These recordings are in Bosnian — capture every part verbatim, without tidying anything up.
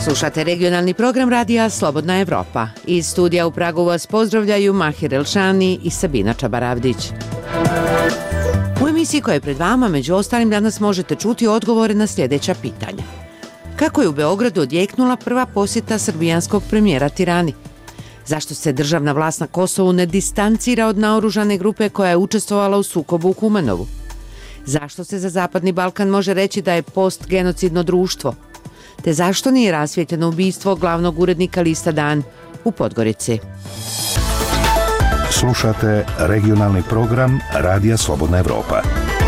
Slušate regionalni program radija Slobodna Evropa. Iz studija u Pragu vas pozdravljaju Mahir Elšani i Sabina Čabaravdić. U emisiji koja je pred vama, među ostalim, danas možete čuti odgovore na sljedeća pitanja. Kako je u Beogradu odjeknula prva posjeta srbijanskog premijera Tirani? Zašto se državna vlast na Kosovu ne distancira od naoružane grupe koja je učestvovala u sukobu u Kumanovu? Zašto se za Zapadni Balkan može reći da je postgenocidno društvo? Te zašto nije rasvijetljeno ubistvo glavnog urednika lista Dan u Podgorici? Slušate regionalni program Radija Slobodna Evropa.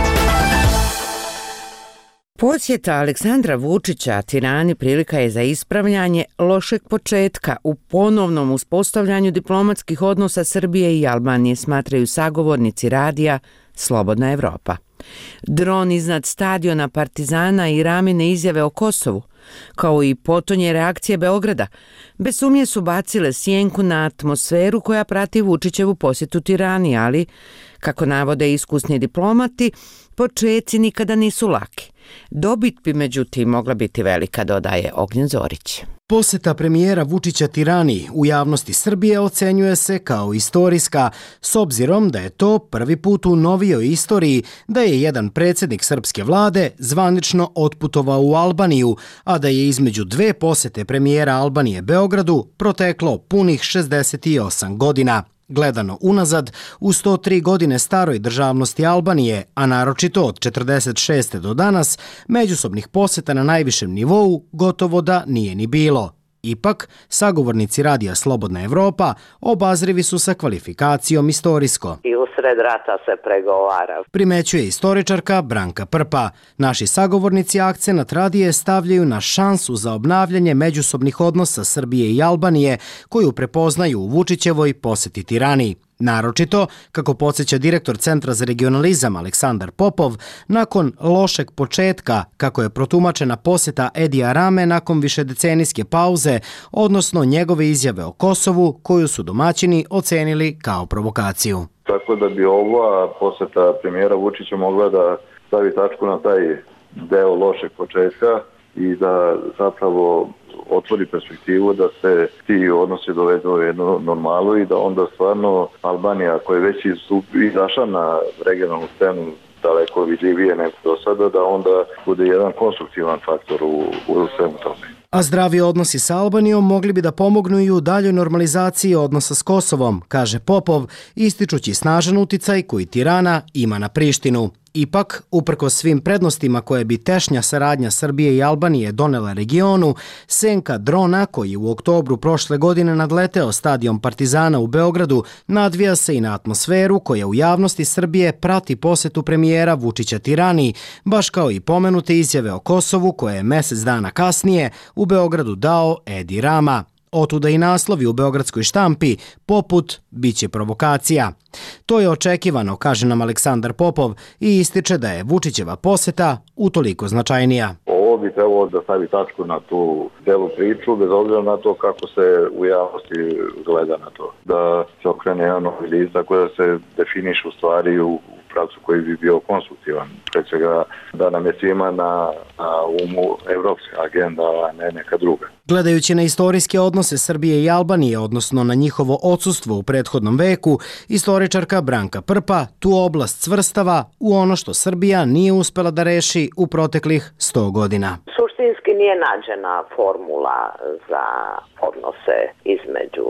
Posjeta Aleksandra Vučića Tirani prilika je za ispravljanje lošeg početka u ponovnom uspostavljanju diplomatskih odnosa Srbije i Albanije, smatraju sagovornici radija Slobodna Evropa. Dron iznad stadiona Partizana i Ramine izjave o Kosovu, kao i potonje reakcije Beograda, bez sumnje su bacile sjenku na atmosferu koja prati Vučićevu posjetu Tirani, ali, kako navode iskusni diplomati, počeci nikada nisu laki. Dobit bi međutim mogla biti velika, dodaje Ognjen Zorić. Posjeta premijera Vučića Tirani u javnosti Srbije ocenjuje se kao istorijska, s obzirom da je to prvi put u novijoj istoriji da je jedan predsjednik srpske vlade zvanično otputovao u Albaniju, a da je između dve posjete premijera Albanije Beogradu proteklo punih šezdeset osam godina. Gledano unazad, u sto tri godine staroj državnosti Albanije, a naročito od četrdeset šeste do danas, međusobnih posjeta na najvišem nivou gotovo da nije ni bilo. Ipak, sagovornici radija Slobodna Evropa obazrivi su sa kvalifikacijom istorijsko. I usred rata se pregovara. Primećuje istoričarka Branka Prpa. Naši sagovornici akcenat radije stavljaju na šansu za obnavljanje međusobnih odnosa Srbije i Albanije, koju prepoznaju u Vučićevoj posjeti Tirani. Naročito, kako podsjeća direktor Centra za regionalizam Aleksandar Popov, nakon lošeg početka, kako je protumačena posjeta Edija Rame nakon višedecenijske pauze, odnosno njegove izjave o Kosovu, koju su domaćini ocenili kao provokaciju. Tako da bi ova posjeta premijera Vučića mogla da stavi tačku na taj deo lošeg početka i da zapravo otvori perspektivu da se ti odnosi dovedu u jednu normalu i da onda stvarno Albanija, koja je već izašla na regionalnu scenu daleko vidljivije nego do sada, da onda bude jedan konstruktivan faktor u, u svemu tome. A zdravi odnosi sa Albanijom mogli bi da pomognu i u daljoj normalizaciji odnosa s Kosovom, kaže Popov, ističući snažan uticaj koji Tirana ima na Prištinu. Ipak, uprkos svim prednostima koje bi tešnja saradnja Srbije i Albanije donela regionu, senka drona koji je u oktobru prošle godine nadleteo stadion Partizana u Beogradu nadvija se i na atmosferu koja u javnosti Srbije prati posjetu premijera Vučića Tirani, baš kao i pomenute izjave o Kosovu koje je mjesec dana kasnije u Beogradu dao Edi Rama. Otuda i naslovi u beogradskoj štampi poput biće provokacija. To je očekivano, kaže nam Aleksandar Popov, i ističe da je Vučićeva posjeta utoliko značajnija. Ovo bi trebalo da stavi tačku na tu delu priču, bez obzira na to kako se u javnosti gleda na to. Da se okrene jedan novi list, tako da se definiš u stvari u pravcu koji bi bio konstruktivan. Pre svega da nam je svima na, na umu evropska agenda, a ne neka druga. Gledajući na istorijske odnose Srbije i Albanije, odnosno na njihovo odsustvo u prethodnom veku, istoričarka Branka Prpa tu oblast svrstava u ono što Srbija nije uspela da reši u proteklih sto godina. Suštinski nije nađena formula za odnose između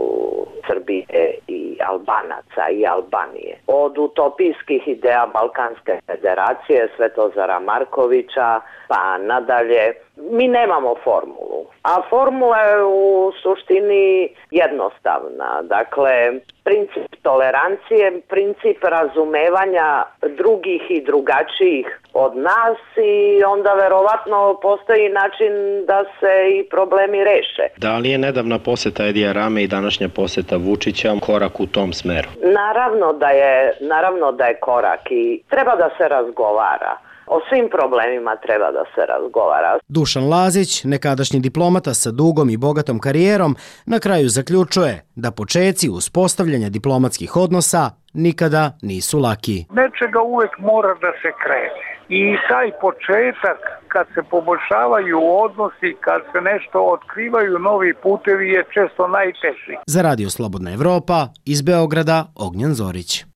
Srbije i Albanaca i Albanije. Od utopijskih ideja Balkanske federacije, Svetozara Markovića, pa nadalje, mi nemamo formulu. A formula je u suštini jednostavna. Dakle, princip tolerancije, princip razumevanja drugih i drugačijih od nas i onda verovatno postoji način da se i problemi reše. Da li je nedavna posjeta Edija Rame i današnja posjeta Vučića korak u tom smeru? Naravno da je, naravno da je korak i treba da se razgovara. O svim problemima treba da se razgovara. Dušan Lazić, nekadašnji diplomata sa dugom i bogatom karijerom, na kraju zaključuje da počeci uspostavljanja diplomatskih odnosa nikada nisu laki. Nečega uvek mora da se krene. I taj početak kad se poboljšavaju odnosi, kad se nešto otkrivaju novi putevi je često najteži. Za Radio Slobodna Evropa iz Beograda Ognjen Zorić.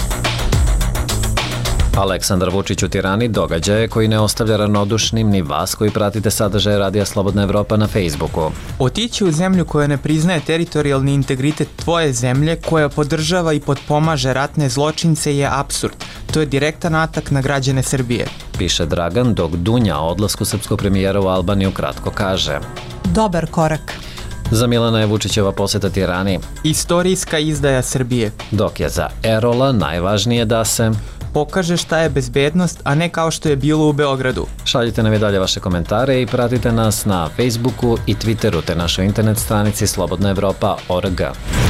Aleksandar Vučić u Tirani događaje koji ne ostavlja ravnodušnim ni vas koji pratite sadržaje Radija Slobodna Evropa na Facebooku. Otići u zemlju koja ne priznaje teritorijalni integritet tvoje zemlje, koja podržava i potpomaže ratne zločince je apsurd. To je direktan atak na građane Srbije. Piše Dragan, dok Dunja o odlasku srpskog premijera u Albaniju kratko kaže: dobar korak. Za Milana je Vučićeva poseta Tirani istorijska izdaja Srbije. Dok je za Erola najvažnije da se pokaže šta je bezbednost, a ne kao što je bilo u Beogradu. Šaljite nam i dalje vaše komentare i pratite nas na Facebooku i Twitteru te našoj internet stranici slobodna evropa tačka org.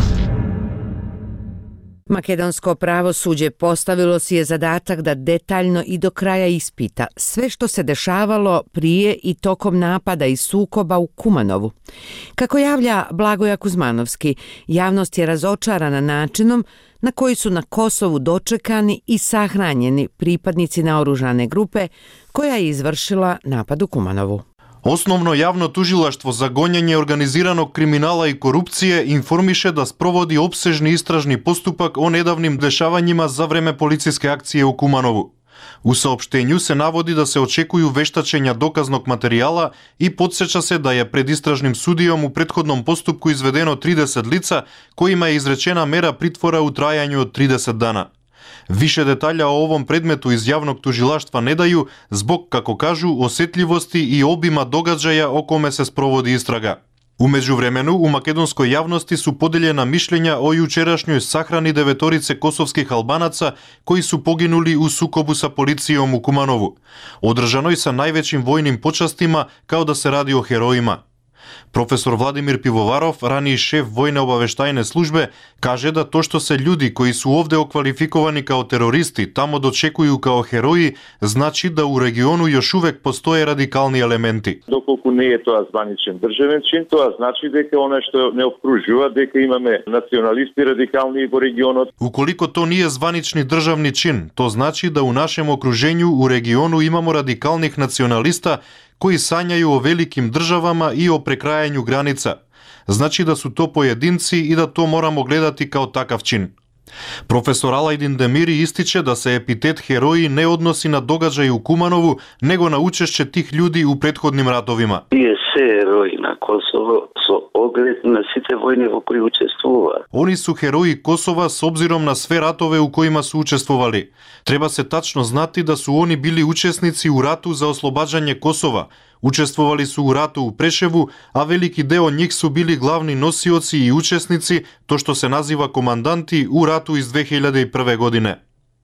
Makedonsko pravosuđe postavilo si je zadatak da detaljno i do kraja ispita sve što se dešavalo prije i tokom napada i sukoba u Kumanovu. Kako javlja Blagoja Kuzmanovski, javnost je razočarana načinom na koji su na Kosovu dočekani i sahranjeni pripadnici naoružane grupe koja je izvršila napad u Kumanovu. Osnovno javno tužilaštvo za gonjenje organiziranog kriminala i korupcije informiše da sprovodi opsežni istražni postupak o nedavnim dešavanjima za vreme policijske akcije u Kumanovu. U saopštenju se navodi da se očekuju veštačenja dokaznog materijala i podsjeća se da je pred istražnim sudijom u prethodnom postupku izvedeno trideset lica kojima je izrečena mera pritvora u trajanju od trideset dana. Više detalja o ovom predmetu iz javnog tužilaštva ne daju zbog, kako kažu, osjetljivosti i obima događaja o kome se sprovodi istraga. U međuvremenu, u makedonskoj javnosti su podeljena mišljenja o jučerašnjoj sahrani devetorice kosovskih Albanaca koji su poginuli u sukobu sa policijom u Kumanovu, održanoj sa najvećim vojnim počastima kao da se radi o herojima. Profesor Vladimir Pivovarov, raniji šef vojne obaveštajne službe, kaže da to što se ljudi koji su ovde okvalifikovani kao teroristi tamo dočekuju kao heroji, znači da u regionu još uvek postoje radikalni elementi. Доколку не е тоа званичен државен чин, тоа значи дека оно што не обкружува, дека имаме националисти радикални во регионот. Ukoliko to nije zvanični državni čin, to znači da u našem okruženju u regionu imamo radikalnih nacionalista koji sanjaju o velikim državama i o prekrajanju granica. Znači da su to pojedinci i da to moramo gledati kao takav čin. Profesor Alajdin Demiri ističe da se epitet heroji ne odnosi na događaj u Kumanovu, nego na učešće tih ljudi u prethodnim ratovima. Тие се heroji na Kosovo со оглед на сите војни во кои учествува. Oni su heroji Kosova s obzirom na sve ratove u kojima su učestvovali. Treba se tačno znati da su oni bili učesnici u ratu za oslobađanje Kosova. Učestvovali su u ratu u Preševu, a veliki deo njih su bili glavni nosioci i učesnici, to što se naziva komandanti, u ratu iz dve hiljade prve. godine.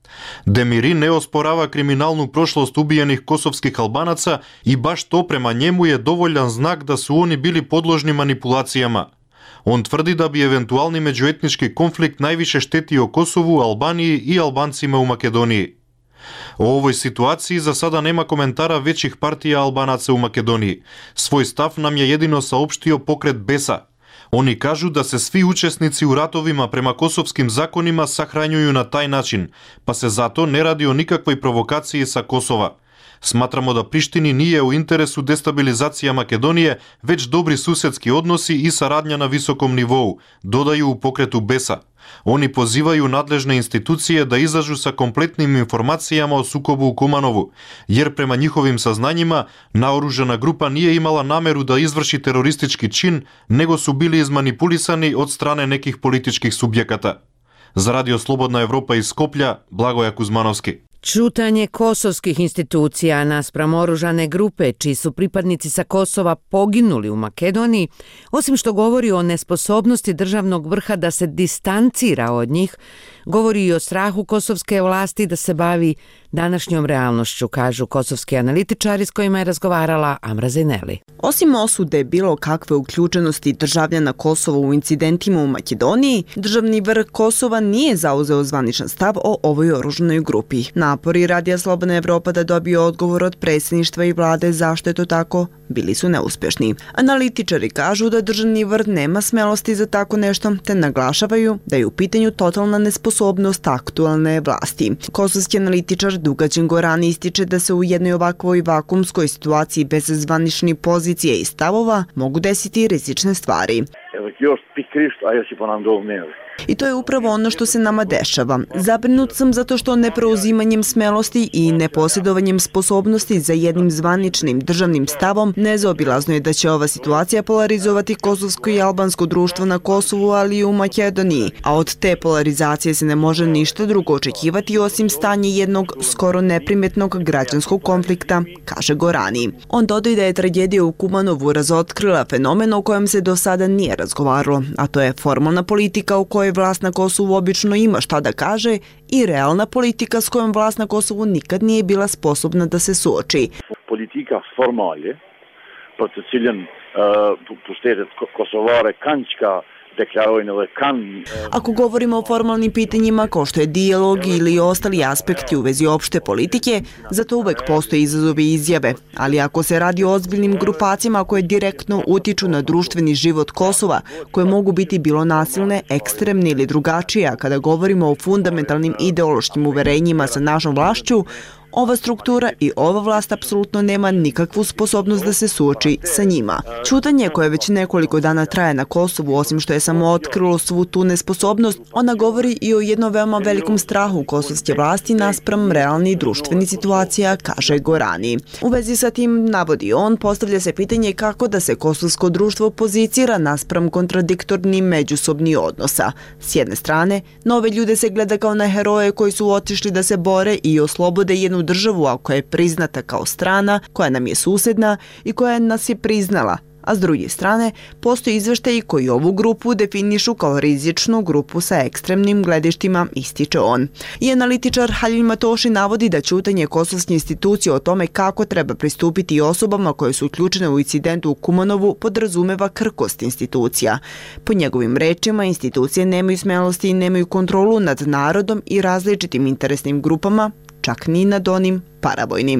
Demiri ne osporava kriminalnu prošlost ubijenih kosovskih Albanaca i baš to prema njemu je dovoljan znak da su oni bili podložni manipulacijama. On tvrdi da bi eventualni međuetnički konflikt najviše štetio Kosovu, Albaniji i Albancima u Makedoniji. O ovoj situaciji za sada nema komentara većih partija Albanaca u Makedoniji. Svoj stav nam je jedino saopštio pokret Besa. Oni kažu da se svi učesnici u ratovima prema kosovskim zakonima sahranjuju na taj način, pa se zato ne radi o nikakvoj provokaciji sa Kosova. Smatramo da Prištini nije u interesu destabilizacija Makedonije, već dobri susedski odnosi i saradnja na visokom nivou, dodaju u pokretu Besa. Oni pozivaju nadležne institucije da izađu sa kompletnim informacijama o sukobu u Kumanovu, jer prema njihovim saznanjima naoružana grupa nije imala nameru da izvrši teroristički čin, nego su bili izmanipulisani od strane nekih političkih subjekata. Za Radio Slobodna Evropa iz Skoplja, Blagoja Kuzmanovski. Ćutanje kosovskih institucija naspram oružane grupe čiji su pripadnici sa Kosova poginuli u Makedoniji, osim što govori o nesposobnosti državnog vrha da se distancira od njih, govori i o strahu kosovske vlasti da se bavi današnjom realnošću, kažu kosovski analitičari s kojima je razgovarala Amra Zeneli. Osim osude bilo kakve uključenosti državljana Kosova u incidentima u Makedoniji, državni vrh Kosova nije zauzeo zvaničan stav o ovoj oružanoj grupi. Napori Radija Slobodna Evropa da dobije odgovor od predsjedništva i vlade zašto je to tako bili su neuspješni. Analitičari kažu da državni vrh nema smelosti za tako nešto, te naglašavaju da je u pitanju totalna nesposobnost nesposobnost aktualne vlasti. Kosovski analitičar Dugađen Gorani ističe da se u jednoj ovakvoj vakumskoj situaciji bez zvaničnih pozicije i stavova mogu desiti rizične stvari. I to je upravo ono što se nama dešava. Zabrinut sam zato što nepreuzimanjem smelosti i neposjedovanjem sposobnosti za jednim zvaničnim državnim stavom nezaobilazno je da će ova situacija polarizovati kosovsko i albansko društvo na Kosovu, ali i u Makedoniji. A od te polarizacije se ne može ništa drugo očekivati osim stanje jednog skoro neprimetnog građanskog konflikta, kaže Gorani. On dodaje da je tragedija u Kumanovu razotkrila fenomen o kojem se do sada nije razgovaralo, a to je formalna politika u kojoj vlast na Kosovu obično ima šta da kaže i realna politika s kojom vlast na Kosovu nikad nije bila sposobna da se suoči. Politika formalje, pod ciljem pustet Kosovare kančka Ako govorimo o formalnim pitanjima kao što je dijalog ili ostali aspekti u vezi opšte politike, zato uvek postoje izazovi i izjave. Ali ako se radi o ozbiljnim grupacijama koje direktno utiču na društveni život Kosova, koje mogu biti bilo nasilne, ekstremne ili drugačije, a kada govorimo o fundamentalnim ideološkim uverenjima sa našom vlašću, ova struktura i ova vlast apsolutno nema nikakvu sposobnost da se suoči sa njima. Ćutanje koje već nekoliko dana traje na Kosovu, osim što je samo otkrilo svu tu nesposobnost, ona govori i o jednom veoma velikom strahu kosovske vlasti naspram realnih društvenih situacija, kaže Gorani. U vezi sa tim, navodi on, postavlja se pitanje kako da se kosovsko društvo pozicira naspram kontradiktornih međusobnih odnosa. S jedne strane, nove ljude se gleda kao na heroje koji su otišli da se bore i oslobode jednu državu, a koja je priznata kao strana, koja nam je susedna i koja nas je priznala. A s druge strane, postoji izveštaji koji ovu grupu definišu kao rizičnu grupu sa ekstremnim gledištima, ističe on. I analitičar Halil Matoši navodi da ćutanje kosovske institucije o tome kako treba pristupiti osobama koje su uključene u incidentu u Kumanovu podrazumeva krkost institucija. Po njegovim rečima, institucije nemaju smelosti i nemaju kontrolu nad narodom i različitim interesnim grupama, čak ni nad onim paravojnim.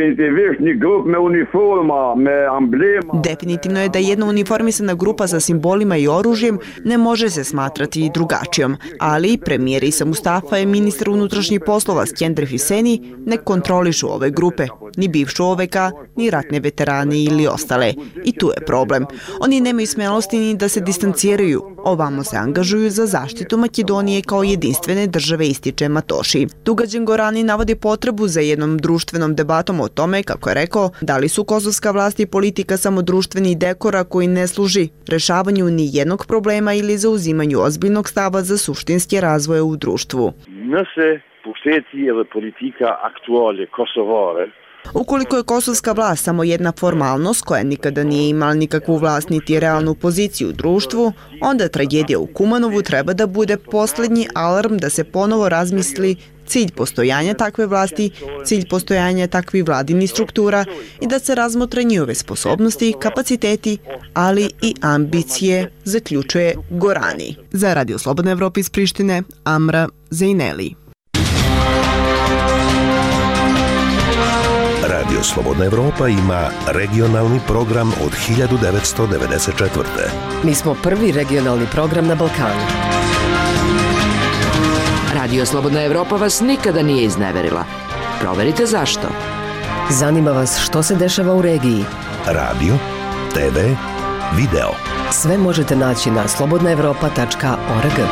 Definitivno je da jedna uniformisana grupa sa simbolima i oružjem ne može se smatrati drugačijom, ali premijer Isa Mustafa i ministar unutrašnjih poslova Skender Hüseni ne kontrolišu ove grupe, ni bivšu O V K, ni ratne veterane ili ostale. I tu je problem. Oni nemaju smelosti ni da se distanciraju, ovamo se angažuju za zaštitu Makedonije kao jedinstvene države, ističe Matoši. Dugađen Gorani navodi potrebu za jednom društvenom debatom o tome, kako je rekao, da li su kosovska vlast i politika samo društveni dekora koji ne služi rešavanju ni jednog problema ili zauzimanju ozbiljnog stava za suštinske razvoje u društvu. Nase pušteti je politika aktualne Kosovare. Ukoliko je kosovska vlast samo jedna formalnost koja nikada nije imala nikakvu vlast niti realnu poziciju u društvu, onda tragedija u Kumanovu treba da bude posljednji alarm da se ponovo razmisli cilj postojanja takve vlasti, cilj postojanja takvih vladinih struktura i da se razmotre njihove sposobnosti, kapaciteti, ali i ambicije, zaključuje Gorani. Za Radio Slobodna Evropa iz Prištine, Amra Zejneli. Radio Slobodna Evropa ima regionalni program od hiljadu devetsto devedeset četvrte. Mi smo prvi regionalni program na Balkanu. Radio Slobodna Evropa vas nikada nije izneverila. Proverite zašto. Zanima vas što se dešava u regiji. Radio, te ve, video. Sve možete naći na slobodna evropa tačka org.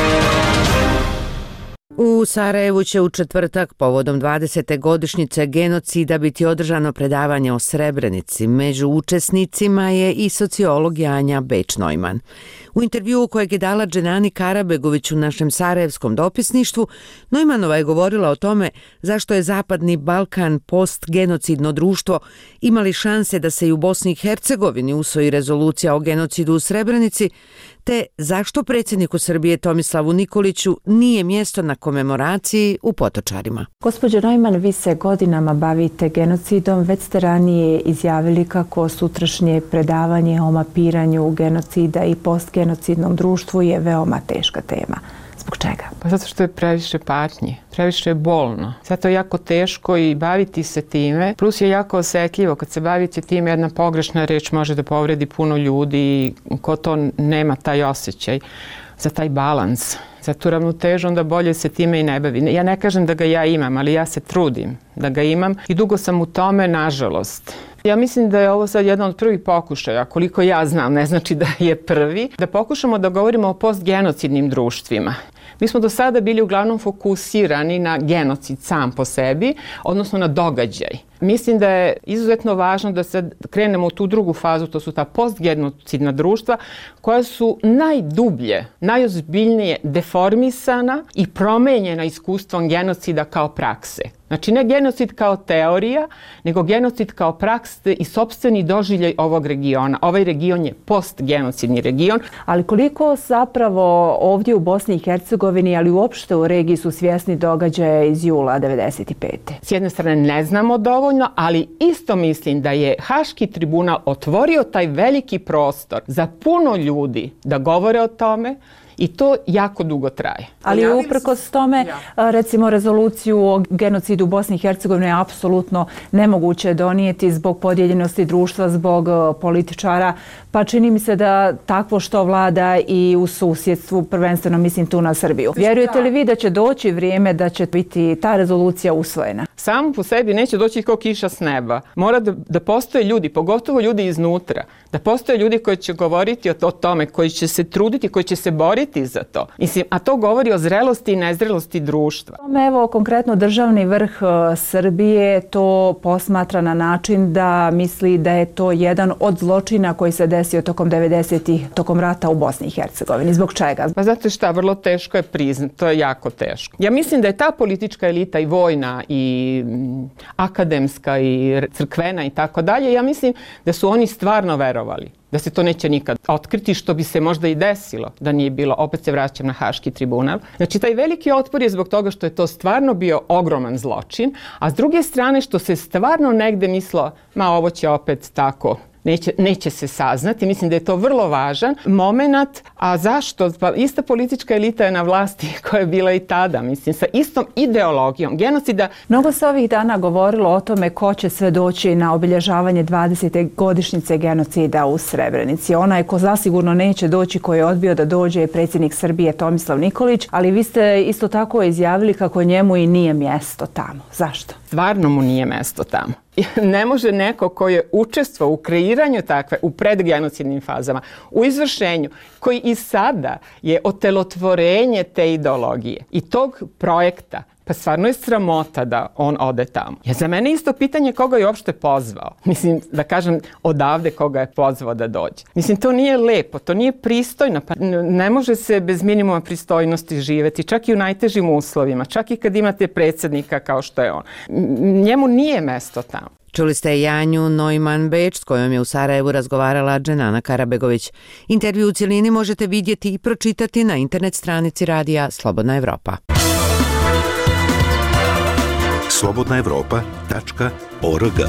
U Sarajevu će u četvrtak povodom dvadesete godišnjice genocida biti održano predavanje o Srebrenici. Među učesnicima je i sociolog Janja Beč-Neumann. U intervjuu kojeg je dala Dženani Karabegović u našem sarajevskom dopisništvu, Neumannova je govorila o tome zašto je Zapadni Balkan postgenocidno društvo imali šanse da se i u Bosni i Hercegovini usvoji rezolucija o genocidu u Srebrenici, te zašto predsjedniku Srbije Tomislavu Nikoliću nije mjesto na komemoraciji u Potočarima. Gospođo Neumann, vi se godinama bavite genocidom, već ste ranije izjavili kako sutrašnje predavanje o mapiranju genocida i postgenocidnom društvu je veoma teška tema. Zbog čega? Pa zato što je previše patnje, previše je bolno. Zato je jako teško i baviti se time. Plus je jako osetljivo. Kad se bavite time, jedna pogrešna reč može da povredi puno ljudi i ko to nema taj osjećaj za taj balans, Za tu ravnotežu onda bolje se time i ne bavi. Ja ne kažem da ga ja imam, ali ja se trudim da ga imam i dugo sam u tome, nažalost. Ja mislim da je ovo sad jedan od prvih pokušaja, koliko ja znam, ne znači da je prvi, da pokušamo da govorimo o postgenocidnim društvima. Mi smo do sada bili uglavnom fokusirani na genocid sam po sebi, odnosno na događaj. Mislim da je izuzetno važno da sad krenemo u tu drugu fazu, to su ta postgenocidna društva koja su najdublje, najozbiljnije deformisana i promenjena iskustvom genocida kao prakse. Znači ne genocid kao teorija, nego genocid kao prakse i sopstveni doživljaj ovog regiona. Ovaj region je postgenocidni region. Ali koliko zapravo ovdje u Bosni i Hercegovini, ali uopšte u regiji su svjesni događaja iz jula devedeset pete. S jedne strane ne znamo dovoljno, ali isto mislim da je Haški tribunal otvorio taj veliki prostor za puno ljudi da govore o tome, i to jako dugo traje. Ali uprkos tome, recimo, rezoluciju o genocidu u Bosni i Hercegovini je apsolutno nemoguće donijeti zbog podijeljenosti društva, zbog političara, pa čini mi se da takvo što vlada i u susjedstvu, prvenstveno mislim tu na Srbiju. Vjerujete li vi da će doći vrijeme da će biti ta rezolucija usvojena? Samo po sebi neće doći kao kiša s neba. Mora da, da postoje ljudi, pogotovo ljudi iznutra, da postoje ljudi koji će govoriti o, o tome, koji će se truditi, koji će se boriti za to. Mislim, a to govori o zrelosti i nezrelosti društva. Evo, konkretno državni vrh Srbije to posmatra na način da misli da je to jedan od zločina koji se desio tokom devedesetih, tokom rata u Bosni i Hercegovini. Zbog čega? Pa znate šta, vrlo teško je priznat, to je jako teško. Ja mislim da je ta politička elita i vojna i akademska i crkvena i tako dalje, ja mislim da su oni stvarno verovali da se to neće nikad otkriti, što bi se možda i desilo da nije bilo, opet se vraćam na Haški tribunal. Znači, taj veliki otpor je zbog toga što je to stvarno bio ogroman zločin, a s druge strane što se stvarno negde mislo, ma ovo će opet tako, Neće, neće se saznati. Mislim da je to vrlo važan moment. A zašto? Pa ista politička elita je na vlasti koja je bila i tada, mislim, sa istom ideologijom genocida. Mnogo se ovih dana govorilo o tome ko će sve doći na obilježavanje dvadesete godišnjice genocida u Srebrenici. Onaj ko zasigurno neće doći, koji je odbio da dođe, je predsjednik Srbije Tomislav Nikolić, ali vi ste isto tako izjavili kako njemu i nije mjesto tamo. Zašto? Stvarno mu nije mjesto tamo. Ne može neko koji je učestvovao u kreiranju takve, u predgenocidnim fazama, u izvršenju, koji i sada je otelotvorenje te ideologije i tog projekta, pa stvarno je sramota da on ode tamo. Ja, za mene isto pitanje koga je uopšte pozvao. Mislim, da kažem odavde koga je pozvao da dođe. Mislim, to nije lepo, to nije pristojno. Pa ne može se bez minimuma pristojnosti živeti, čak i u najtežim uslovima, čak i kad imate predsjednika kao što je on. Njemu nije mesto tamo. Čuli ste Janju Neumann-Beč, s kojom je u Sarajevu razgovarala Dženana Karabegović. Intervju u cjelini možete vidjeti i pročitati na internet stranici radija Slobodna Evropa. slobodna evropa tačka org.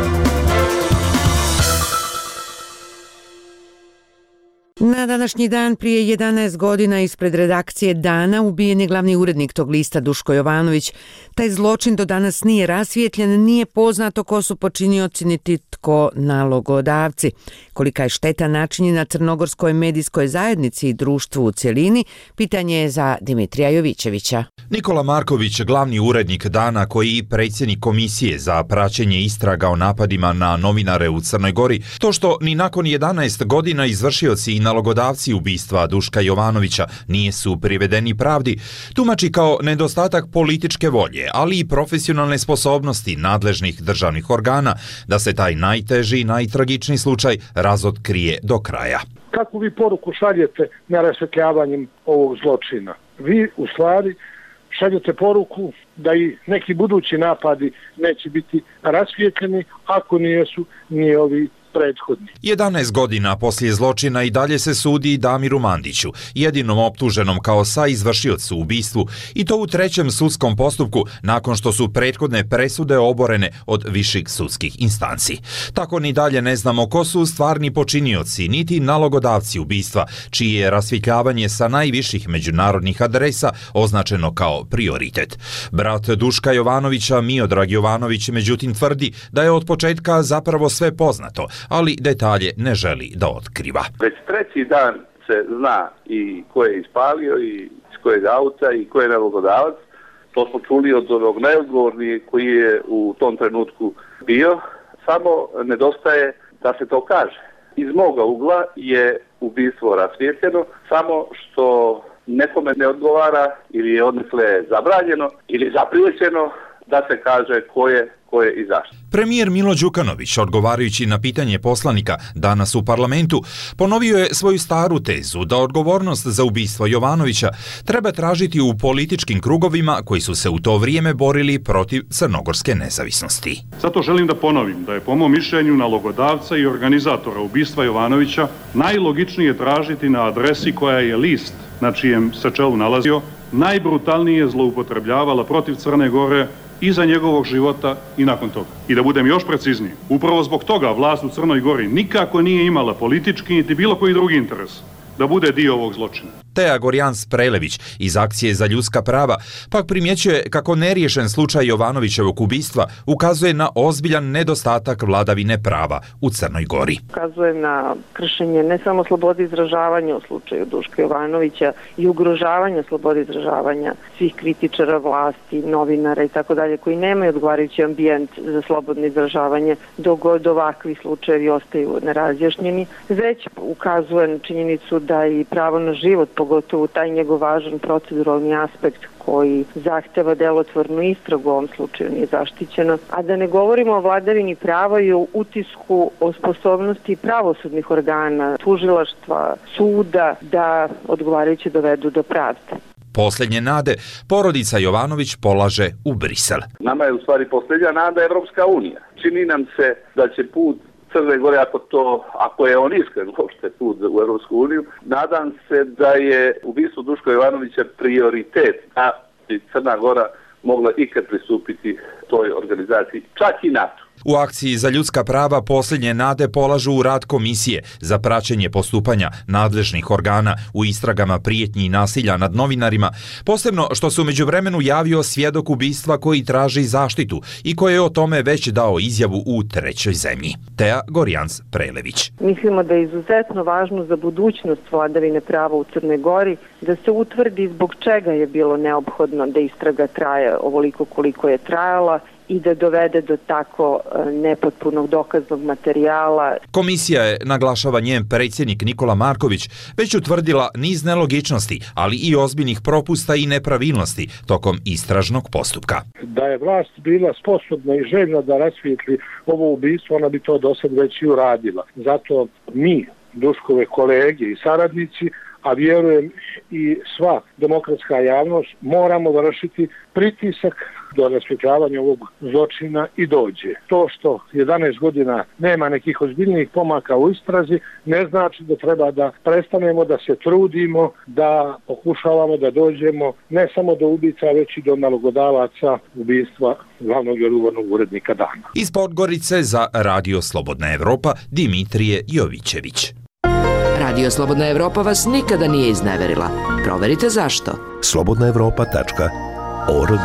Na današnji dan prije jedanaest godina ispred redakcije Dana ubijen je glavni urednik tog lista Duško Jovanović. Taj zločin do danas nije rasvijetljen, nije poznato ko su počinioci niti tko nalogodavci. Kolika je šteta načinjena crnogorskoj medijskoj zajednici i društvu u cjelini, pitanje je za Dimitrija Jovićevića. Nikola Marković, glavni urednik Dana, koji i predsjednik komisije za praćenje istraga o napadima na novinare u Crnoj Gori, to što ni nakon jedanaest godina izvršioci i nalogodavci ubistva Duška Jovanovića nisu privedeni pravdi, tumači kao nedostatak političke volje, ali i profesionalne sposobnosti nadležnih državnih organa da se taj najteži i najtragičniji slučaj razotkrije do kraja. Kako vi poruku šaljete na rasvetljavanjem ovog zločina? Vi u stvari šaljete poruku da i neki budući napadi neće biti rasvijetljeni ako nijesu ni ovi prethodni. jedanaest godina poslije zločina i dalje se sudi Damiru Mandiću, jedinom optuženom kao saizvršiocu u ubistvu, i to u trećem sudskom postupku nakon što su prethodne presude oborene od viših sudskih instanci. Tako ni dalje ne znamo ko su stvarni počinioci, niti nalogodavci ubistva, čije je rasvjetljavanje sa najviših međunarodnih adresa označeno kao prioritet. Brat Duška Jovanovića, Miodrag Jovanović, međutim tvrdi da je od početka zapravo sve poznato, ali detalje ne želi da otkriva. Već treći dan se zna i ko je ispalio i iz kojeg auta i ko je nalogodavac. To smo čuli od onog najodgovornijeg koji je u tom trenutku bio. Samo nedostaje da se to kaže. Iz moga ugla je ubistvo rasvijetljeno, samo što nekome ne odgovara ili je odnesle zabranjeno ili zapriječeno da se kaže ko je, ko je i zašto. Premijer Milo Đukanović, odgovarajući na pitanje poslanika danas u parlamentu, ponovio je svoju staru tezu da odgovornost za ubistvo Jovanovića treba tražiti u političkim krugovima koji su se u to vrijeme borili protiv crnogorske nezavisnosti. Zato želim da ponovim da je po mom mišljenju nalogodavca i organizatora ubistva Jovanovića najlogičnije tražiti na adresi koja je list na čijem se čelu nalazio najbrutalnije zloupotrebljavala protiv Crne Gore iza njegovog života i nakon toga. I da budem još precizniji, upravo zbog toga vlast u Crnoj Gori nikako nije imala politički niti bilo koji drugi interes da bude dio ovog zločina. Teja Gorjans-Prelević iz Akcije za ljudska prava pak primjećuje kako neriješen slučaj Jovanovićevog ubistva ukazuje na ozbiljan nedostatak vladavine prava u Crnoj Gori. Ukazuje na kršenje ne samo slobode izražavanja u slučaju Duška Jovanovića i ugrožavanja slobode izražavanja svih kritičara vlasti, novinara i tako dalje koji nemaju odgovarajući ambijent za slobodno izražavanje dok god ovakvi slučajevi ostaju nerazjašnjeni. Već ukazuje na činjenicu da i pravo na život, pogotovo taj njegov važan proceduralni aspekt koji zahteva delotvornu istragu u ovom slučaju nije zaštićeno, a da ne govorimo o vladavini prava i o utisku o sposobnosti pravosudnih organa, tužilaštva, suda da odgovarajuće dovedu do pravde. Posljednje nade porodica Jovanović polaže u Brisel. Nama je u stvari posljednja nada Evropska unija. Čini nam se da će put Crne Gore, ako to, ako je on iskren uopšte put u Europsku uniju, nadam se da je ubistvo Duška Jovanovića prioritet, a Crna Gora mogla ikad pristupiti toj organizaciji, čak i NATO. U Akciji za ljudska prava posljednje nade polažu u rad komisije za praćenje postupanja nadležnih organa u istragama prijetnji i nasilja nad novinarima, posebno što se u međuvremenu javio svjedok ubistva koji traži zaštitu i koji je o tome već dao izjavu u trećoj zemlji. Teja Gorjans-Prelević. Mislimo da je izuzetno važno za budućnost vladavine prava u Crnoj Gori da se utvrdi zbog čega je bilo neophodno da istraga traje ovoliko koliko je trajala i da dovede do tako nepotpunog dokaznog materijala. Komisija je, naglašava njen predsjednik Nikola Marković, već utvrdila niz nelogičnosti, ali i ozbiljnih propusta i nepravilnosti tokom istražnog postupka. Da je vlast bila sposobna i željna da rasvijetli ovo ubistvo, ona bi to do sad već i uradila. Zato mi, Duškove kolege i saradnici, a vjerujem i sva demokratska javnost, moramo vršiti pritisak do rasvjetljavanja ovog zločina i dođe. To što jedanaest godina nema nekih ozbiljnih pomaka u istrazi, ne znači da treba da prestanemo, da se trudimo, da pokušavamo da dođemo ne samo do ubica, već i do nalogodavaca ubistva glavnog i odgovornog urednika dana. Iz Podgorice za Radio Slobodna Evropa, Dimitrije Jovićević. Radio Slobodna Evropa vas nikada nije izneverila. Proverite zašto. slobodna evropa tačka org.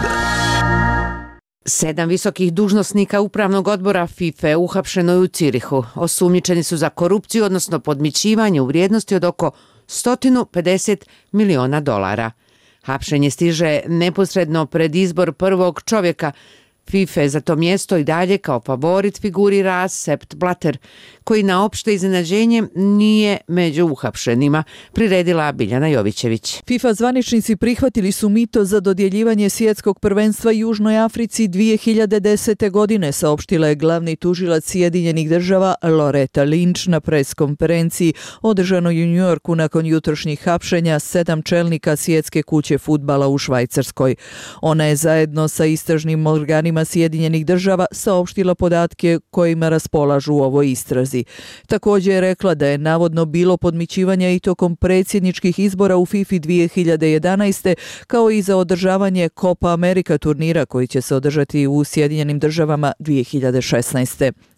Sedam visokih dužnosnika upravnog odbora FIFA uhapšeno je u Cirihu. Osumnjičeni su za korupciju, odnosno podmićivanje u vrijednosti od oko sto pedeset miliona dolara. Hapšenje stiže neposredno pred izbor prvog čovjeka FIFA za to mjesto i dalje kao favorit figurira Sepp Blatter, koji na opšte iznenađenje nije među uhapšenima, priredila Biljana Jovićević. FIFA zvaničnici prihvatili su mito za dodjeljivanje svjetskog prvenstva Južnoj Africi dvije hiljade desete. godine, saopštila je glavni tužilac Sjedinjenih država Loretta Lynch na preskonferenciji održanoj u Njujorku nakon jutrošnjih hapšenja sedam čelnika svjetske kuće fudbala u Švajcarskoj. Ona je zajedno sa istražnim organima Sjedinjenih država saopštila podatke kojima raspolažu u ovoj istrazi. Također je rekla da je navodno bilo podmićivanja i tokom predsjedničkih izbora u FIFA dvije hiljade jedanaeste. kao i za održavanje Copa America turnira koji će se održati u Sjedinjenim državama dvije hiljade šesnaeste.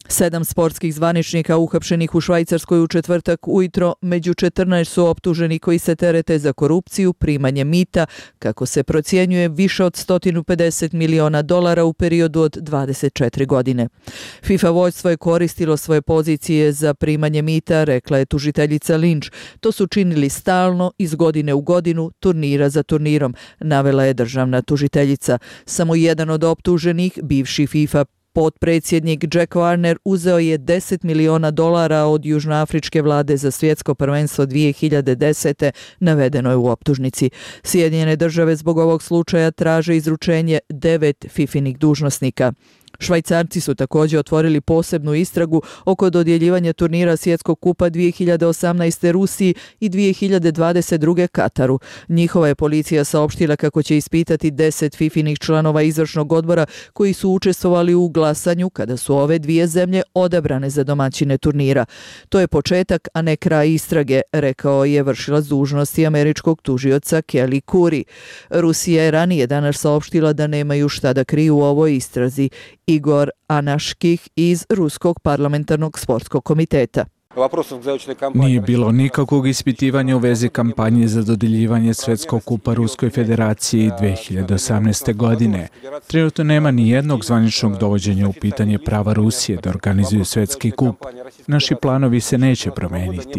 Sedam sportskih zvaničnika uhapšenih u Švajcarskoj u četvrtak ujutro, među četrnaest su optuženi koji se terete za korupciju, primanje mita, kako se procjenjuje više od sto pedeset miliona dolara u periodu od dvadeset četiri godine. FIFA vođstvo je koristilo svoje pozicije za primanje mita, rekla je tužiteljica Lynch. To su činili stalno, iz godine u godinu, turnira za turnirom, navela je državna tužiteljica. Samo jedan od optuženih, bivši FIFA potpredsjednik Jack Warner, uzeo je deset miliona dolara od južnoafričke vlade za svjetsko prvenstvo dvije hiljade desete. navedeno je u optužnici. Sjedinjene države zbog ovog slučaja traže izručenje devet fifinih dužnosnika. Švajcarci su također otvorili posebnu istragu oko dodjeljivanja turnira Svjetskog kupa dvije hiljade osamnaeste. Rusiji i dvije hiljade dvadeset druge. Kataru. Njihova je policija saopštila kako će ispitati deset fifinih članova izvršnog odbora koji su učestvovali u glasanju kada su ove dvije zemlje odabrane za domaćine turnira. To je početak, a ne kraj istrage, rekao je vršilac dužnosti američkog tužioca Kelly Currie. Rusija je ranije danas saopštila da nemaju šta da kriju u ovoj istrazi. Igor Anaških iz Ruskog parlamentarnog sportskog komiteta. Nije bilo nikakvog ispitivanja u vezi kampanje za dodjeljivanje Svjetskog kupa Ruskoj federaciji dvije hiljade osamnaeste. godine. Trenutno nema ni jednog zvaničnog dovođenja u pitanje prava Rusije da organizuju Svjetski kup. Naši planovi se neće promeniti.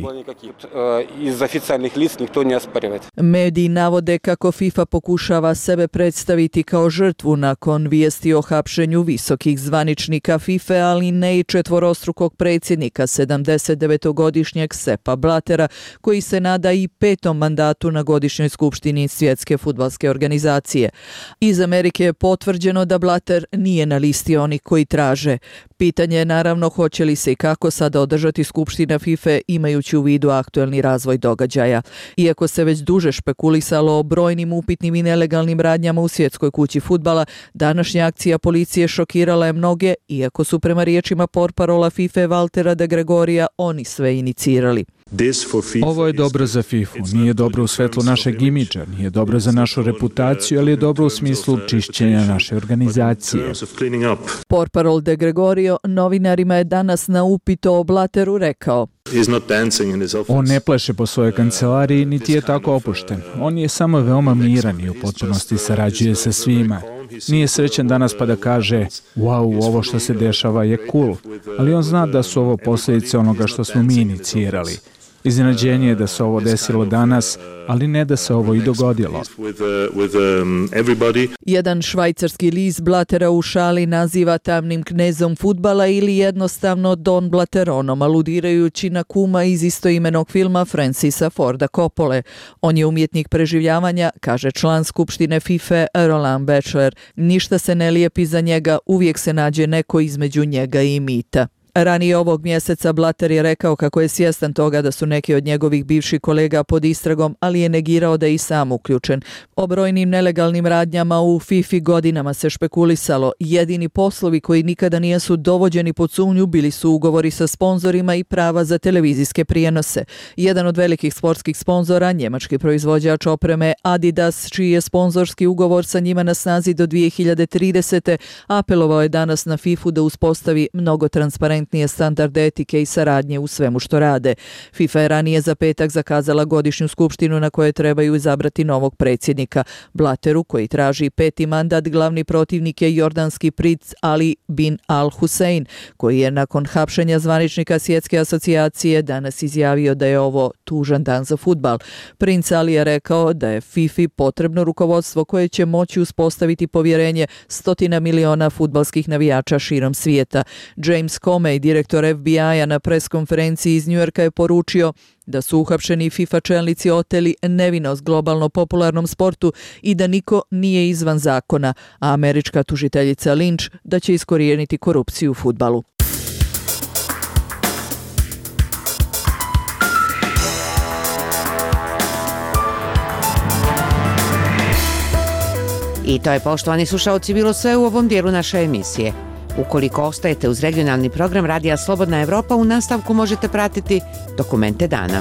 Mediji navode kako FIFA pokušava sebe predstaviti kao žrtvu nakon vijesti o hapšenju visokih zvaničnika FIFA, ali ne i četvorostrukog predsjednika sedamdesetdevetogodišnjeg Seppa Blattera, koji se nada i petom mandatu na godišnjoj skupštini Svjetske fudbalske organizacije. Iz Amerike je potvrđeno da Blatter nije na listi onih koji traže. Pitanje je naravno hoće li se i kako sada održati skupština FIFA imajući u vidu aktuelni razvoj događaja. Iako se već duže špekulisalo o brojnim upitnim i nelegalnim radnjama u Svjetskoj kući fudbala, današnja akcija policije šokirala je mnoge, iako su prema riječima portparola FIFA Valtera de Gregorija oni sve inicirali. Ovo je dobro za FIFA, nije dobro u svetlu našeg imidža, nije dobro za našu reputaciju, ali je dobro u smislu čišćenja naše organizacije. Portparol de Gregorio novinarima je danas na upit o Blatteru rekao: On ne pleše po svojoj kancelariji, niti je tako opušten. On je samo veoma miran i u potpunosti sarađuje sa svima. Nije srećan danas pa da kaže, wow, ovo što se dešava je cool, ali on zna da su ovo posljedice onoga što smo mi inicirali. Iznenađenje je da se ovo desilo danas, ali ne da se ovo i dogodilo. Jedan švajcarski list Blattera u šali naziva tamnim knezom fudbala ili jednostavno Don Blatteronom, aludirajući na kuma iz istoimenog filma Francisa Forda Coppole. On je umjetnik preživljavanja, kaže član skupštine FIFA Roland Batchelor. Ništa se ne lijepi za njega, uvijek se nađe neko između njega i mita. Ranije ovog mjeseca Blatter je rekao kako je svjestan toga da su neki od njegovih bivših kolega pod istragom, ali je negirao da je i sam uključen. O brojnim nelegalnim radnjama u FIFA godinama se špekulisalo. Jedini poslovi koji nikada nisu dovođeni pod sumnju bili su ugovori sa sponzorima i prava za televizijske prijenose. Jedan od velikih sportskih sponzora, njemački proizvođač opreme Adidas, čiji je sponzorski ugovor sa njima na snazi do dvije hiljade tridesete. apelovao je danas na FIFA da uspostavi mnogo transparentnije standarde etike i saradnje u svemu što rade. FIFA je ranije za petak zakazala godišnju skupštinu na kojoj trebaju izabrati novog predsjednika. Blatteru, koji traži peti mandat, glavni protivnik je jordanski princ Ali bin Al Hussein, koji je nakon hapšenja zvaničnika Svjetske asocijacije danas izjavio da je ovo tužan dan za fudbal. Princ Ali je rekao da je FIFA potrebno rukovodstvo koje će moći uspostaviti povjerenje stotina miliona fudbalskih navijača širom svijeta. James Comey, direktor F B I-a, na preskonferenciji iz Njujorka je poručio da su uhapšeni FIFA čelnici oteli nevinost globalno popularnom sportu i da niko nije izvan zakona, a američka tužiteljica Lynch da će iskorijeniti korupciju u fudbalu. I to je, poštovani slušaoci, bilo sve u ovom dijelu naše emisije. Ukoliko ostajete uz regionalni program Radija Slobodna Evropa, u nastavku možete pratiti Dokumente dana.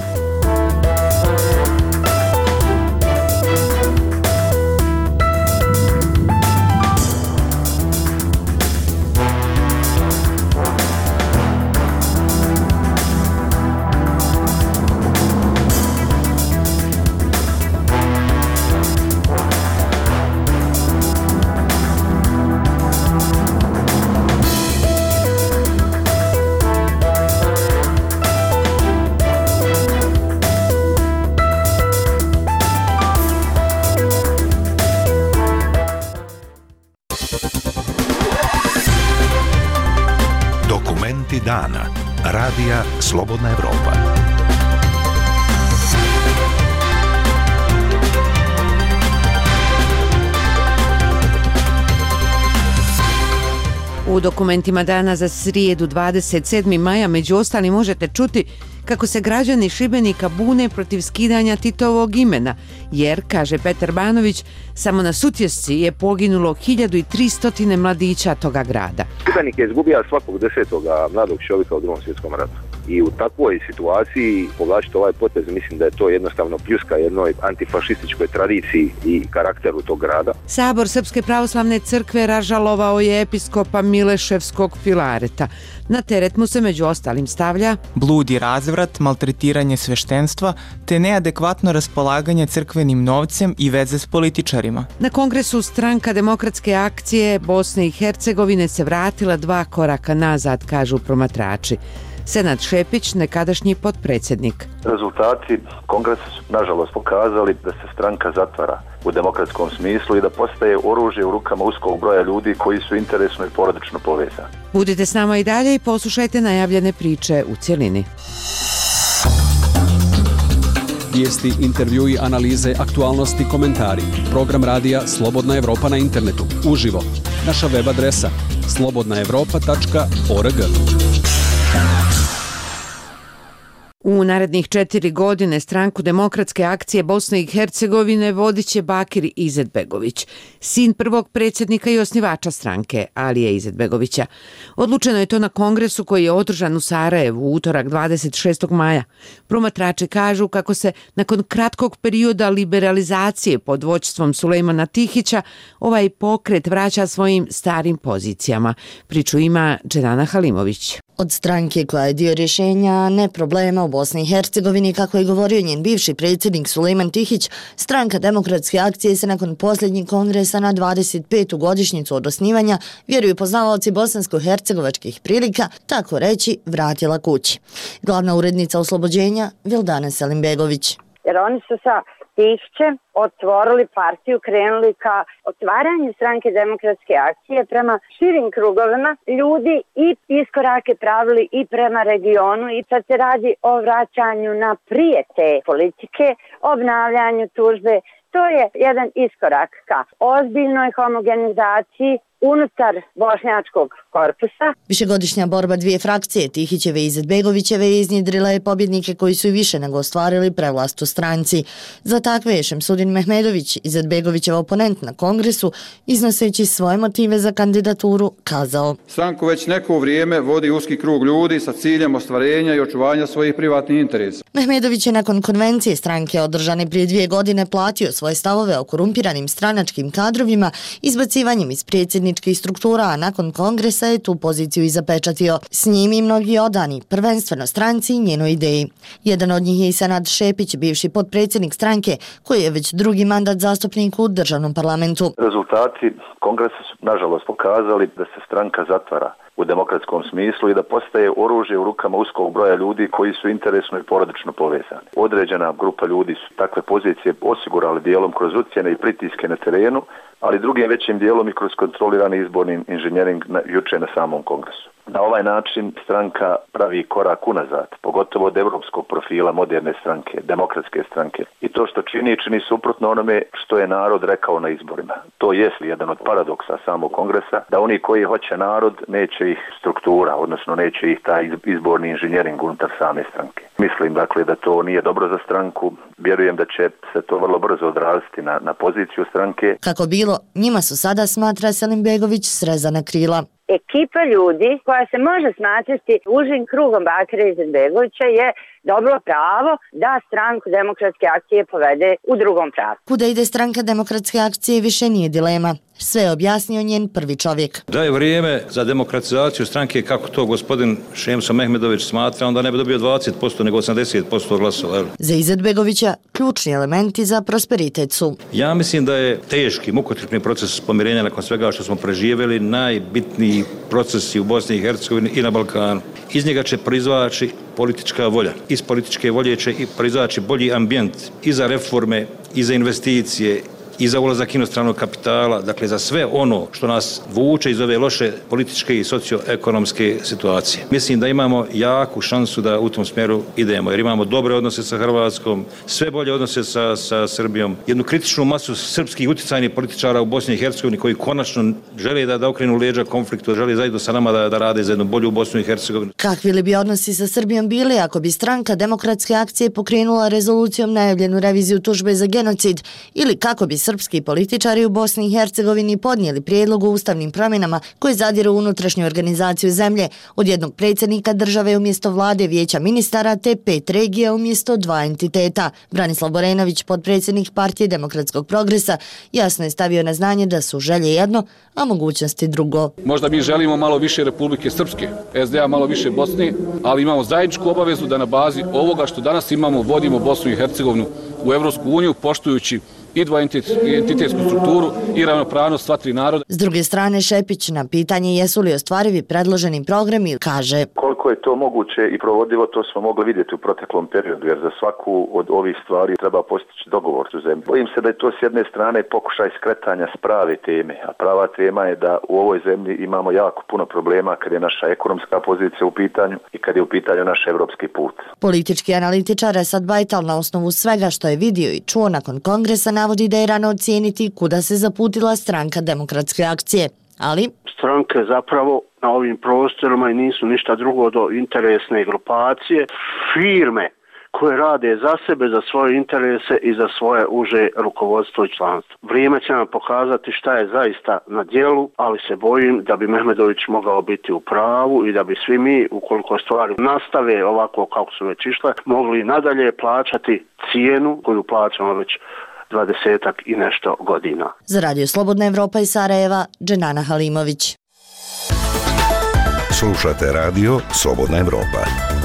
Vesti dana. Radija Slobodna Evropa. U dokumentima dana za srijedu dvadeset sedmog maja među ostalim možete čuti kako se građani Šibenika bune protiv skidanja Titovog imena, jer, kaže Petar Banović, samo na Sutjesci je poginulo hiljadu tristo mladića toga grada. Šibenik je izgubio svakog desetog mladog čovjeka u drugom svjetskom ratu. I u takvoj situaciji povlačiti ovaj potez, mislim da je to jednostavno pljuska jednoj antifašističkoj tradiciji i karakteru tog grada. Sabor Srpske pravoslavne crkve ražalovao je episkopa Mileševskog Filareta. Na teret mu se među ostalim stavlja blud i razvrat, maltretiranje sveštenstva te neadekvatno raspolaganje crkvenim novcem i veze s političarima. Na kongresu Stranka demokratske akcije Bosne i Hercegovine se vratila dva koraka nazad, kažu promatrači. Senad Šepić, nekadašnji potpredsjednik. Rezultati kongresa su nažalost pokazali da se stranka zatvara u demokratskom smislu i da postaje oružje u rukama uskog broja ljudi koji su interesno i porodično povezani. Budite s nama i dalje i poslušajte najavljene priče u cjelini. Vijesti, intervjui, analize, aktualnosti, komentari. Program radija Slobodna Evropa na internetu. Uživo. Naša web adresa slobodna evropa tačka org. U narednih četiri godine Stranku demokratske akcije Bosne i Hercegovine vodit će Bakir Izetbegović, sin prvog predsjednika i osnivača stranke, Alije Izetbegovića. Odlučeno je to na kongresu koji je održan u Sarajevu u utorak dvadeset šestog maja. Promatrači kažu kako se nakon kratkog perioda liberalizacije pod vođstvom Sulejmana Tihića ovaj pokret vraća svojim starim pozicijama. Priču ima Dženana Halimović. Od stranke koja je dio rješenja, ne problema u Bosni i Hercegovini, kako je govorio njen bivši predsjednik Sulejman Tihić, Stranka demokratske akcije se nakon posljednjeg kongresa na dvadeset petu godišnjicu od osnivanja, vjeruju poznavaoci bosansko-hercegovačkih prilika, tako reći, vratila kući. Glavna urednica Oslobođenja, Vildana Selimbegović. Jer oni su sa Tihićem otvorili partiju, krenuli ka otvaranju Stranke demokratske akcije prema širim krugovima ljudi i iskorake pravili i prema regionu i sad se radi o vraćanju na prije te politike, obnavljanju tužbe. To je jedan iskorak ka ozbiljnoj homogenizaciji unutar bošnjačkog korpusa. Višegodišnja borba dvije frakcije, Tihićeve i Izetbegovićeve, iznjedrila je pobjednike koji su i više nego ostvarili prevlast u stranci. Za takve je Šemsudin Mehmedović, Izetbegovićev oponent na kongresu, iznoseći svoje motive za kandidaturu, kazao: Stranku već neko vrijeme vodi uski krug ljudi sa ciljem ostvarenja i očuvanja svojih privatnih interesa. Mehmedović je nakon konvencije stranke održane prije dvije godine platio svoje stavove o korumpiranim stranačkim kadrovima izbacivanjem iz predsjedničkih struktura, a nakon kongresa je tu poziciju i zapečatio. S njim i mnogi odani, prvenstveno stranci i njenoj ideji. Jedan od njih je i Senad Šepić, bivši potpredsjednik stranke, koji je već drugi mandat zastupnik u državnom parlamentu. Rezultati kongresa su nažalost pokazali da se stranka zatvara u demokratskom smislu i da postaje oružje u rukama uskog broja ljudi koji su interesno i porodično povezani. Određena grupa ljudi su takve pozicije osigurali dijelom kroz ucjene i pritiske na terenu, ali drugim većim dijelom i kroz kontrolirani izborni inženjering na, juče na samom kongresu. Na ovaj način stranka pravi korak unazad, pogotovo od evropskog profila moderne stranke, demokratske stranke. I to što čini, čini suprotno onome što je narod rekao na izborima. To jest jedan od paradoksa samog kongresa, da oni koji hoće narod, neće ih struktura, odnosno neće ih taj izborni inženjering unutar same stranke. Mislim dakle da to nije dobro za stranku, vjerujem da će se to vrlo brzo odraziti na, na poziciju stranke. Kako bilo, njima su sada, smatra Selimbegović, srezana krila. Ekipa ljudi koja se može smatrati užim krugom Bakira Izetbegovića je dobro pravo da Stranku demokratske akcije povede u drugom pravcu. Kuda ide Stranka demokratske akcije više nije dilema. Sve je objasnio njen prvi čovjek. Da je vrijeme za demokratizaciju stranke, kako to gospodin Šemso Mehmedović smatra, onda ne bi dobio dvadeset posto nego osamdeset posto glasova. Za Izetbegovića ključni elementi za prosperitet su: ja mislim da je teški, mukotrpni proces pomirenja nakon svega što smo preživjeli najbitniji procesi u Bosni i Hercegovini i na Balkanu. Iz njega će proizvaći politička volja. Iz političke volje će i proizaći bolji ambijent i za reforme, i za investicije, i za ulazak inostranog kapitala, dakle za sve ono što nas vuče iz ove loše političke i socioekonomske situacije. Mislim da imamo jaku šansu da u tom smjeru idemo, jer imamo dobre odnose sa Hrvatskom, sve bolje odnose sa, sa Srbijom, jednu kritičnu masu srpskih utjecajnih političara u Bosni i Hercegovini koji konačno žele da, da okrenu leđa konfliktu, žele zajedno sa nama da, da rade za jednu bolju Bosnu i Hercegovinu. Kakvi li bi odnosi sa Srbijom bili ako bi stranka Demokratske akcije pokrenula rezolucijom najavljenu reviziju tužbe za genocid ili kako bi srpski političari u Bosni i Hercegovini podnijeli prijedlog o ustavnim promjenama koje zadiru u unutrašnju organizaciju zemlje od jednog predsjednika države umjesto vlade, vijeća ministara te pet regija umjesto dva entiteta. Branislav Borenović, potpredsjednik Partije Demokratskog progresa, jasno je stavio na znanje da su želje jedno, a mogućnosti drugo. Možda mi želimo malo više Republike Srpske, S D A malo više Bosne, ali imamo zajedničku obavezu da na bazi ovoga što danas imamo vodimo Bosnu i Hercegovinu u Evropsku uniju, poštujući i dvoentitetsku strukturu i ravnopravnost sva tri naroda. S druge strane, Šepić na pitanje jesu li ostvarivi predloženi programi kaže: koliko je to moguće i provodivo, to smo mogli vidjeti u proteklom periodu, jer za svaku od ovih stvari treba postići dogovor u zemlji. Bojim se da je to s jedne strane pokušaj skretanja s prave teme, a prava tema je da u ovoj zemlji imamo jako puno problema kad je naša ekonomska pozicija u pitanju i kad je u pitanju naš evropski put. Politički analitičar Esad Bajtal na osnovu svega što je vidio i čuo nakon kongresa navodi da je rano ocijeniti kuda se zaputila stranka Demokratske akcije. Ali stranke zapravo na ovim prostorima i nisu ništa drugo do interesne grupacije, firme koje rade za sebe, za svoje interese i za svoje uže rukovodstvo i članstvo. Vrijeme će nam pokazati šta je zaista na djelu, ali se bojim da bi Mehmedović mogao biti u pravu i da bi svi mi, ukoliko stvari nastave ovako kako su već išle, mogli nadalje plaćati cijenu koju plaćamo već dvadesetak i nešto godina. Za Radio Slobodna Evropa iz Sarajeva, Dženana Halimović. Slušate Radio Slobodna Evropa.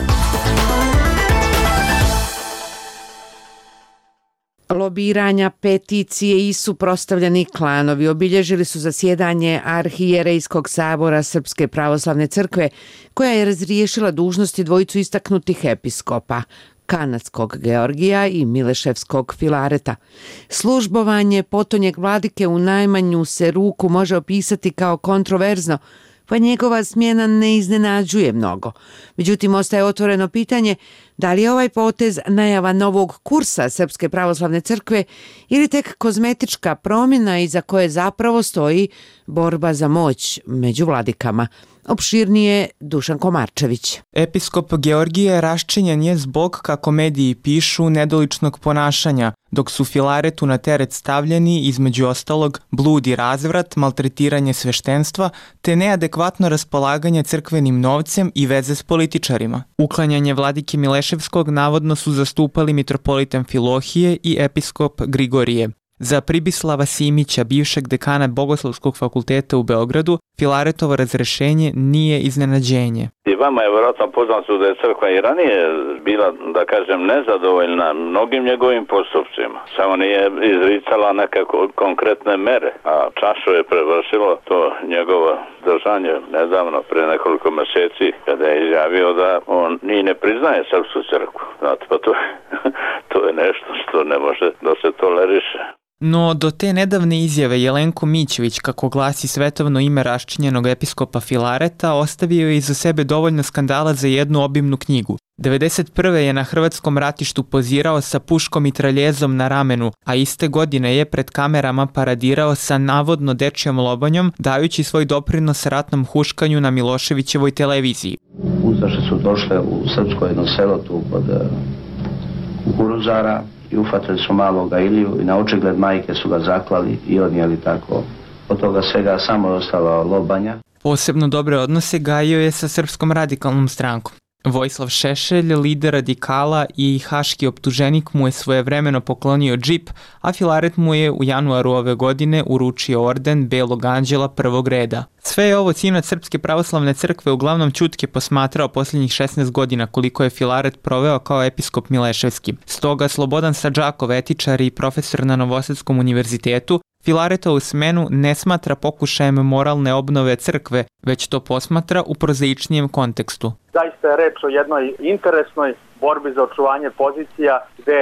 Lobiranja, peticije i suprotstavljeni klanovi obilježili su zasjedanje Arhijerejskog sabora Srpske pravoslavne crkve, koja je razriješila dužnosti dvojicu istaknutih episkopa, kanadskog Georgija i mileševskog Filareta. Službovanje potonjeg vladike u najmanju se ruku može opisati kao kontroverzno, pa njegova smjena ne iznenađuje mnogo. Međutim, ostaje otvoreno pitanje da li je ovaj potez najava novog kursa Srpske pravoslavne crkve ili tek kozmetička promjena iza koje zapravo stoji borba za moć među vladikama. Opširnije Dušan Komarčević. Episkop Georgije raščinjen je zbog, kako mediji pišu, nedoličnog ponašanja, dok su Filaretu na teret stavljeni, između ostalog, blud i razvrat, maltretiranje sveštenstva, te neadekvatno raspolaganje crkvenim novcem i veze s političarima. Uklanjanje vladike Mileševskog navodno su zastupali mitropolit Amfilohije i episkop Grigorije. Za Pribislava Simića, bivšeg dekana Bogoslovskog fakulteta u Beogradu, Filaretovo razrešenje nije iznenađenje. I vama je vjerojatno poznato da je crkva i ranije bila, da kažem, nezadovoljna mnogim njegovim postupcima. Samo nije izricala neke konkretne mere, a čašu je prevršilo to njegovo držanje nedavno, pre nekoliko mjeseci, kada je izjavio da on ni ne priznaje srpsku crkvu. Znate, pa to, to je nešto što ne može da se toleriše. No, do te nedavne izjave Jelenko Mićević, kako glasi svetovno ime raščinjenog episkopa Filareta, ostavio je iza sebe dovoljno skandala za jednu obimnu knjigu. devedeset prve je na hrvatskom ratištu pozirao sa puškom i traljezom na ramenu, a iste godine je pred kamerama paradirao sa navodno dečjom lobanjom, dajući svoj doprinos ratnom huškanju na Miloševićevoj televiziji. Ustaše su došle u srpsko jedno selo tu kod Kukuruzara i ufatili su maloga Iliju i na očigled majke su ga zaklali i odnijeli tako. Od toga svega samo je ostala lobanja. Posebno dobre odnose gajio je sa Srpskom radikalnom strankom. Vojislav Šešelj, lider radikala i haški optuženik, mu je svojevremeno poklonio džip, a Filaret mu je u januaru ove godine uručio orden Belog anđela prvog reda. Sve je ovo sinac Srpske pravoslavne crkve uglavnom ćutke posmatrao posljednjih šesnaest godina koliko je Filaret proveo kao episkop Mileševski. Stoga Slobodan Sadžakov, etičar i profesor na Novosadskom univerzitetu, Filaretovu smenu ne smatra pokušajem moralne obnove crkve, već to posmatra u prozaičnijem kontekstu. Zaista je reč o jednoj interesnoj borbi za očuvanje pozicija gde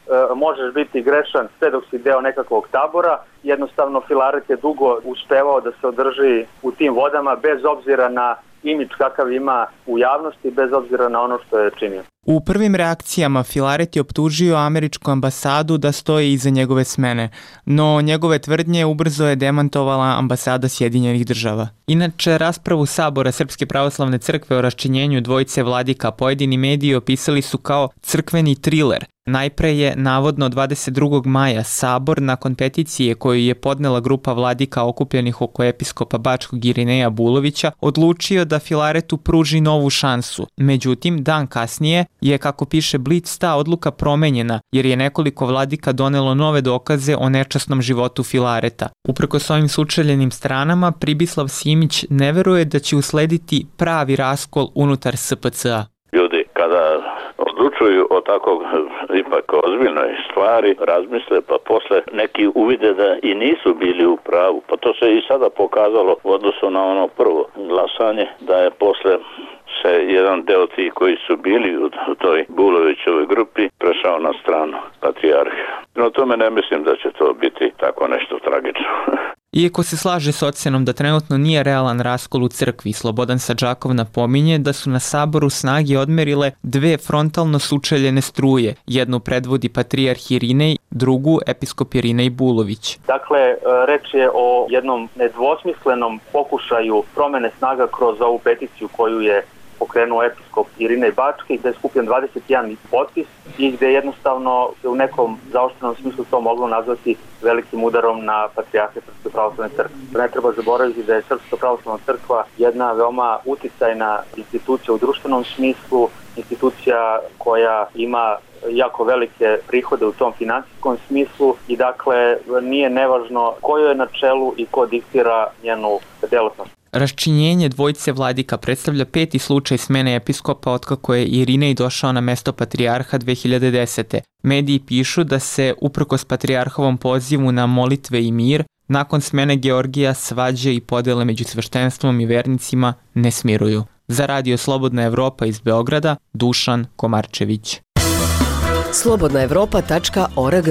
možeš biti grešan sve dok si deo nekakvog tabora. Jednostavno Filaret je dugo uspevao da se održi u tim vodama bez obzira na imidž kakav ima u javnosti, bez obzira na ono što je činio. U prvim reakcijama Filaret je optužio američku ambasadu da stoji iza njegove smene, no njegove tvrdnje ubrzo je demantovala ambasada Sjedinjenih država. Inače, raspravu Sabora Srpske pravoslavne crkve o raščinjenju dvojice vladika pojedini mediji opisali su kao crkveni triler. Najpre je, navodno dvadeset drugog maja, Sabor, nakon peticije koju je podnela grupa vladika okupljenih oko episkopa Bačkog Irineja Bulovića, odlučio da Filaretu pruži novu šansu. Međutim, dan kasnije je, kako piše Blic, ta odluka promenjena, jer je nekoliko vladika donelo nove dokaze o nečasnom životu Filareta. Uprkos ovim sučeljenim stranama, Pribislav Simić ne veruje da će uslediti pravi raskol unutar S P C A. Ljudi, kada odlučuju o tako ipak ozbiljnoj stvari, razmisle, pa posle neki uvide da i nisu bili u pravu. Pa to se i sada pokazalo u odnosu na ono prvo glasanje, da je posle se jedan deo tih koji su bili u toj Bulovićovoj grupi prešao na stranu patrijarha. No tome ne mislim da će to biti tako nešto tragično. Iako se slaže s ocenom da trenutno nije realan raskol u crkvi, Slobodan Sadžakov napominje da su na Saboru snage odmerile dve frontalno sučeljene struje. Jednu predvodi patrijarh Irinej, drugu episkop Irinej Bulović. Dakle, reč je o jednom nedvosmislenom pokušaju promene snaga kroz ovu peticiju koju je pokrenuo episkop Irinej Bački, gde je skupljen dvadeset jedan potpis i gde jednostavno u nekom zaoštrenom smislu to moglo nazvati velikim udarom na patrijarhe Srpske pravoslavne crkve. Ne treba zaboraviti da je Srpska pravoslavna crkva jedna veoma uticajna institucija u društvenom smislu, institucija koja ima jako velike prihode u tom finansijskom smislu i dakle nije nevažno ko je na čelu i ko diktira njenu delatnost. Raščinjenje dvojice vladika predstavlja peti slučaj smene episkopa otkako je Irinej došao na mesto patrijarha dve hiljade desete. Mediji pišu da se, uprkos patrijarhovom pozivu na molitve i mir, nakon smene Georgija svađe i podele među sveštenstvom i vernicima ne smiruju. Za Radio Slobodna Evropa iz Beograda, Dušan Komarčević. slobodna evropa tačka org.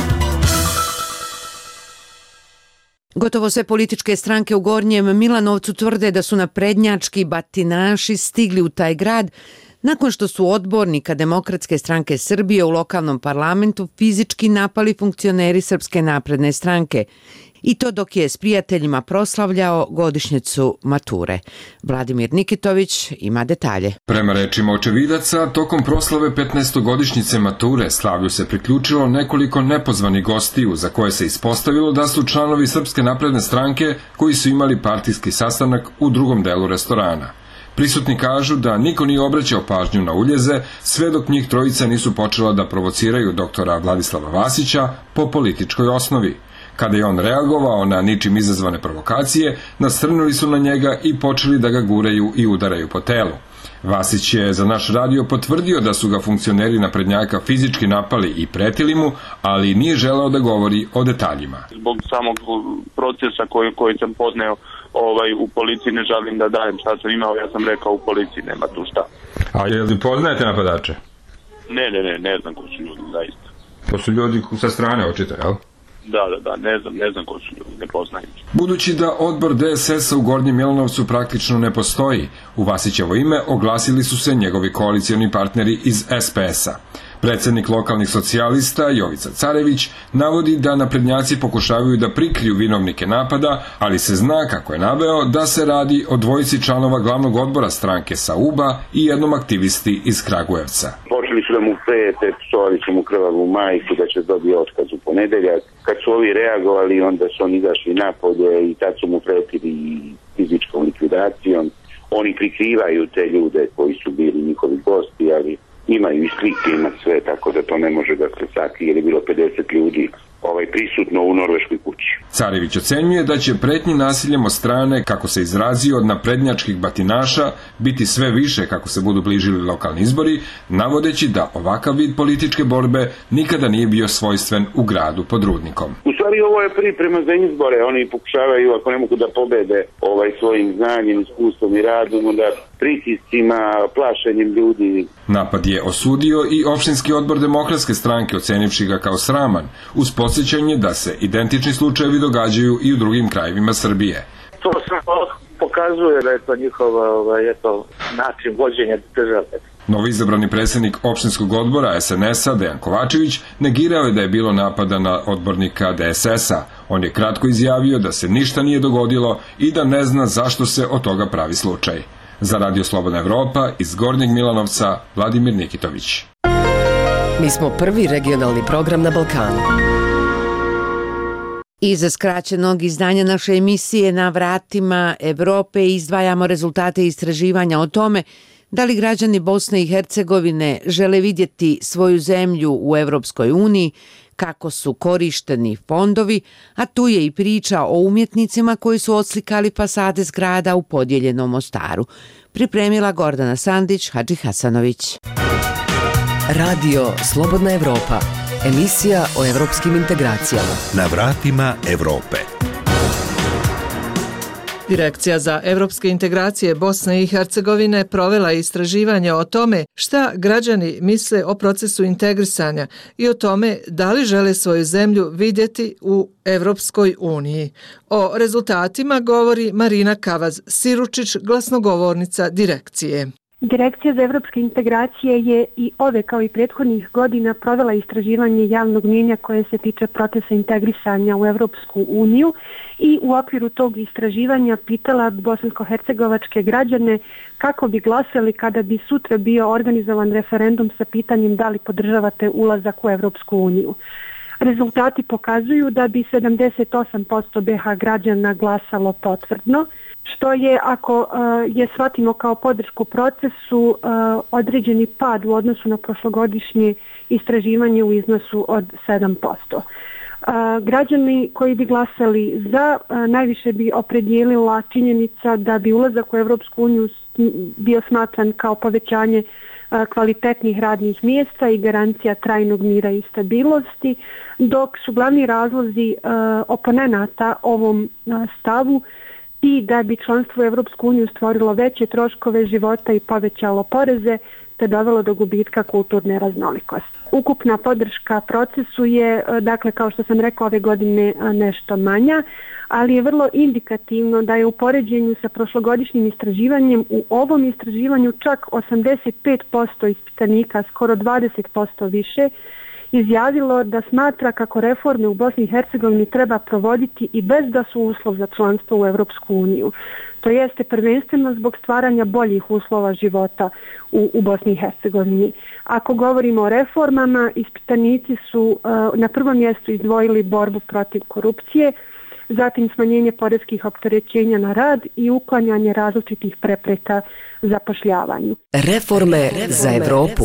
Gotovo sve političke stranke u Gornjem Milanovcu tvrde da su naprednjački batinaši stigli u taj grad nakon što su odbornika Demokratske stranke Srbije u lokalnom parlamentu fizički napali funkcioneri Srpske napredne stranke. I to dok je s prijateljima proslavljao godišnjicu mature. Vladimir Nikitović ima detalje. Prema rečima očevidaca, tokom proslave petnaestogodišnjice mature slavlju se priključilo nekoliko nepozvanih gostiju za koje se ispostavilo da su članovi Srpske napredne stranke koji su imali partijski sastanak u drugom delu restorana. Prisutni kažu da niko nije obraćao pažnju na uljeze sve dok njih trojica nisu počela da provociraju doktora Vladislava Vasića po političkoj osnovi. Kada je on reagovao na ničim izazvane provokacije, nasrnuli su na njega i počeli da ga guraju i udaraju po telu. Vasić je za naš radio potvrdio da su ga funkcioneri naprednjaka fizički napali i pretili mu, ali nije želeo da govori o detaljima. Zbog samog procesa koji, koji sam podneo ovaj, u policiji ne želim da dajem šta sam imao, ja sam rekao u policiji nema tu šta. A je li poznajete napadače? Ne, ne, ne, ne znam ko su ljudi, zaista. To su ljudi sa strane očito, jel? Da, da, da, ne znam, ne znam ko su ljudi, ne poznajem. Budući da odbor D S S-a u Gornjem Milanovcu praktično ne postoji, u Vasićevo ime oglasili su se njegovi koalicioni partneri iz S P S-a. Predsednik lokalnih socijalista Jovica Carević navodi da naprednjaci pokušavaju da prikriju vinovnike napada, ali se zna, kako je naveo, da se radi o dvojici članova glavnog odbora stranke sa U B A i jednom aktivisti iz Kragujevca. Počeli su da mu prete, psovali su mu krvavu majku da će dobiti otkaz u ponedeljak. Kad su ovi reagovali, onda su oni izašli napolje i tad su mu pretili fizičkom likvidacijom. Oni prikrivaju te ljude koji su bili njihovi gosti, ali imaju i slike, ima sve, tako da to ne može da se sakrije, jer je bilo pedeset ljudi ovaj, prisutno u Norveškoj kući. Carević ocenjuje da će pretnji nasiljem od strane, kako se izrazio, od naprednjačkih batinaša biti sve više kako se budu bližili lokalni izbori, navodeći da ovakav vid političke borbe nikada nije bio svojstven u gradu pod Rudnikom. U stvari ovo je priprema za izbore, oni pokušavaju, ako ne mogu da pobede ovaj svojim znanjem, iskustvom i radom, onda pritiscima, plašenjem ljudi. Napad je osudio i opštinski odbor Demokratske stranke, ocenivši ga kao sraman, uz podsjećanje da se identični slučajevi događaju i u drugim krajevima Srbije. To samo pokazuje da je to njihova ovaj, eto, način vođenja države. Novoizabrani predsjednik opštinskog odbora S N S-a Dejan Kovačević negirao je da je bilo napada na odbornika D S S-a. On je kratko izjavio da se ništa nije dogodilo i da ne zna zašto se od toga pravi slučaj. Za Radio Slobodna Evropa iz Gornjeg Milanovca, Vladimir Nikitović. Mi smo prvi regionalni program na Balkanu. Iza skraćenog izdanja naše emisije Na vratima Evrope izdvajamo rezultate istraživanja o tome da li građani Bosne i Hercegovine žele vidjeti svoju zemlju u Evropskoj uniji, kako su korišteni fondovi, a tu je i priča o umjetnicima koji su odslikali fasade zgrada u podijeljenom Mostaru. Pripremila Gordana Sandić, Hadži Hasanović. Radio Slobodna Evropa, emisija o evropskim integracijama. Na vratima Evrope. Direkcija za evropske integracije Bosne i Hercegovine provela istraživanje o tome šta građani misle o procesu integrisanja i o tome da li žele svoju zemlju vidjeti u Evropskoj uniji. O rezultatima govori Marina Kavaz-Siručić, glasnogovornica direkcije. Direkcija za evropske integracije je i ove kao i prethodnih godina provela istraživanje javnog mnijenja koje se tiče procesa integrisanja u Evropsku uniju i u okviru tog istraživanja pitala bosansko-hercegovačke građane kako bi glasali kada bi sutra bio organizovan referendum sa pitanjem da li podržavate ulazak u Evropsku uniju. Rezultati pokazuju da bi sedamdeset osam posto B H građana glasalo potvrdno, što je, ako uh, je shvatimo kao podršku procesu, uh, određeni pad u odnosu na prošlogodišnje istraživanje u iznosu od sedam posto. Uh, građani koji bi glasali za, uh, najviše bi opredijelila činjenica da bi ulazak u Evropsku uniju bio smatran kao povećanje uh, kvalitetnih radnih mjesta i garancija trajnog mira i stabilnosti, dok su glavni razlozi uh, oponenata ovom uh, stavu i da bi članstvo u Evropsku uniju stvorilo veće troškove života i povećalo poreze, te dovelo do gubitka kulturne raznolikosti. Ukupna podrška procesu je, dakle, kao što sam rekla, ove godine nešto manja, ali je vrlo indikativno da je u poređenju sa prošlogodišnjim istraživanjem u ovom istraživanju čak osamdeset pet posto ispitanika, skoro dvadeset posto više, izjavilo da smatra kako reforme u Bosni i Hercegovini treba provoditi i bez da su uslov za članstvo u Evropsku uniju. To jeste prvenstveno zbog stvaranja boljih uslova života u, u Bosni i Hercegovini. Ako govorimo o reformama, ispitanici su uh, na prvom mjestu izdvojili borbu protiv korupcije, zatim smanjenje poreskih opterećenja na rad i uklanjanje različitih prepreka zapošljavanju. Reforme za Evropu.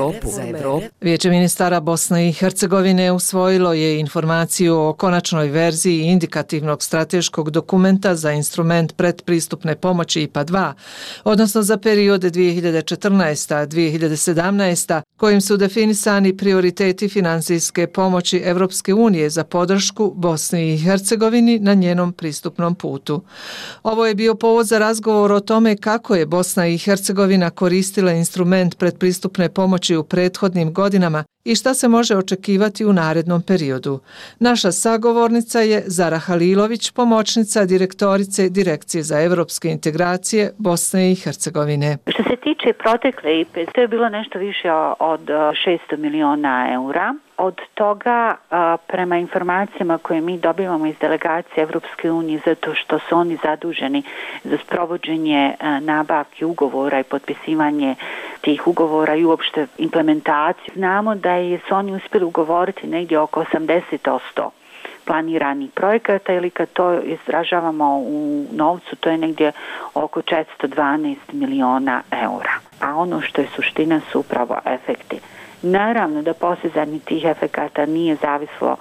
Vijeće ministara Bosne i Hercegovine usvojilo je informaciju o konačnoj verziji indikativnog strateškog dokumenta za instrument predpristupne pomoći I P A dva, odnosno za periode dvije hiljade četrnaesta do dvije hiljade sedamnaesta, kojim su definisani prioriteti financijske pomoći Evropske unije za podršku Bosni i Hercegovini na njenom pristupnom putu. Ovo je bio povod za razgovor o tome kako je Bosna i Hercegovina koristila instrument predpristupne pomoći u prethodnim godinama i šta se može očekivati u narednom periodu. Naša sagovornica je Zara Halilović, pomoćnica direktorice Direkcije za evropske integracije Bosne i Hercegovine. Što se tiče protekle I P A, to je bilo nešto više od šesto miliona eura. Od toga, prema informacijama koje mi dobivamo iz delegacije Evropske unije, zato što su oni zaduženi za sprovođenje nabavke ugovora i potpisivanje tih ugovora i uopšte implementaciju, znamo da je, su oni uspjeli ugovoriti negdje oko osamdeset posto planiranih projekata, ili kad to izražavamo u novcu, to je negdje oko četiristo dvanaest miliona eura. A ono što je suština su upravo efekti. Naravno da postizanje tih efekata nije zavislo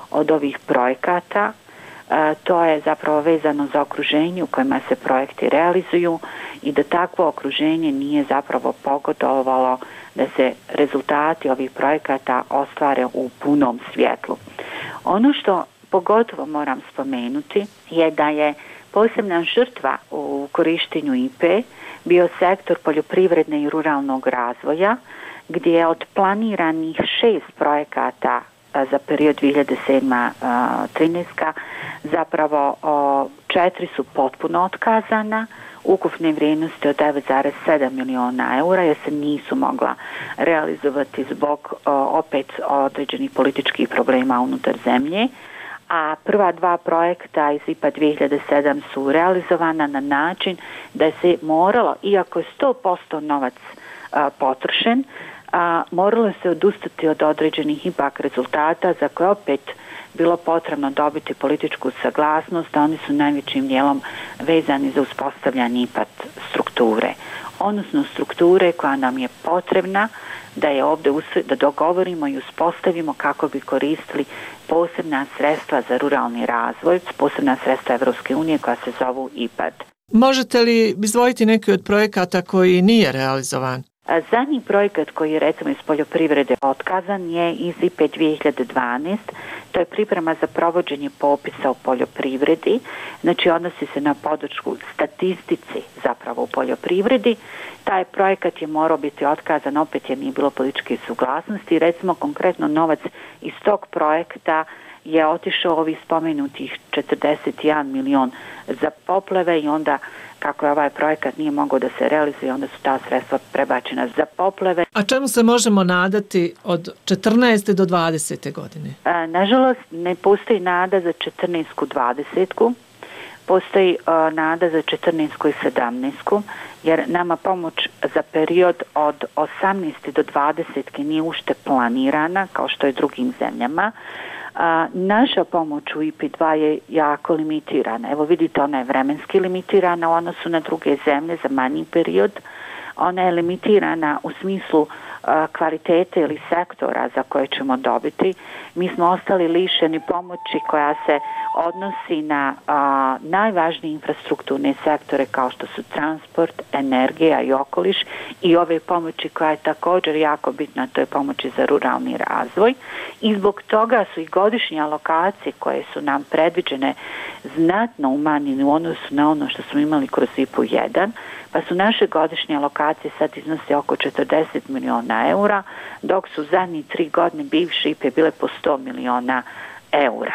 od ovih projekata. E, to je zapravo vezano za okruženje u kojima se projekti realizuju i da takvo okruženje nije zapravo pogodovalo da se rezultati ovih projekata ostvare u punom svjetlu. Ono što pogotovo moram spomenuti je da je posebna žrtva u korištenju I P E bio sektor poljoprivredne i ruralnog razvoja, gdje je od planiranih šest projekata za period dvije hiljade sedma do trinaesta zapravo četiri su potpuno otkazana, ukupne vrijednosti od devet zarez sedam miliona eura, jer se nisu mogla realizovati zbog opet određenih političkih problema unutar zemlje. A prva dva projekta iz I P A dvije hiljade sedam su realizovana na način da se moralo, iako je sto posto novac a, potrošen, a, moralo se odustati od određenih ipak rezultata za koje opet bilo potrebno dobiti političku saglasnost, a oni su najvećim dijelom vezani za uspostavljanje I P A strukture, odnosno strukture koja nam je potrebna da je ovdje da dogovorimo i uspostavimo kako bi koristili posebna sredstva za ruralni razvoj, posebna sredstva Evropske unije koja se zovu I P A D. Možete li izdvojiti neki od projekata koji nije realizovan? Zadnji projekat koji je recimo iz poljoprivrede otkazan je iz I P E dvije hiljade dvanaest. To je priprema za provođenje popisa u poljoprivredi, znači odnosi se na podršku statistici zapravo u poljoprivredi. Taj projekat je morao biti otkazan opet jer nije bilo političke suglasnosti. Recimo konkretno novac iz tog projekta je otišao ovih spomenutih četrdeset jedan milion za poplave i onda kako je ovaj projekat nije mogao da se realizuje, onda su ta sredstva prebačena za poplave. A čemu se možemo nadati od četrnaeste do dvadesete godine? A, nažalost, ne postoji nada za četrnaestu dvadesetu, postoji a, nada za četrnaestu i sedamnaestu, jer nama pomoć za period od osamnaeste do dvadesete nije ušte planirana, kao što je drugim zemljama. A, naša pomoć u I P A dva je jako limitirana. Evo vidite, ona je vremenski limitirana u odnosu na druge zemlje za manji period. Ona je limitirana u smislu a, kvalitete ili sektora za koje ćemo dobiti. Mi smo ostali lišeni pomoći koja se odnosi na a, najvažnije infrastrukturne sektore kao što su transport, energija i okoliš i ove pomoći koja je također jako bitna, to je pomoći za ruralni razvoj. I zbog toga su i godišnje alokacije koje su nam predviđene znatno umanjene u odnosu na ono što smo imali kroz I P A jedan, pa su naše godišnje alokacije sad iznose oko četrdeset miliona eura, dok su zadnji tri godine bivše I P A bile po sto miliona eura.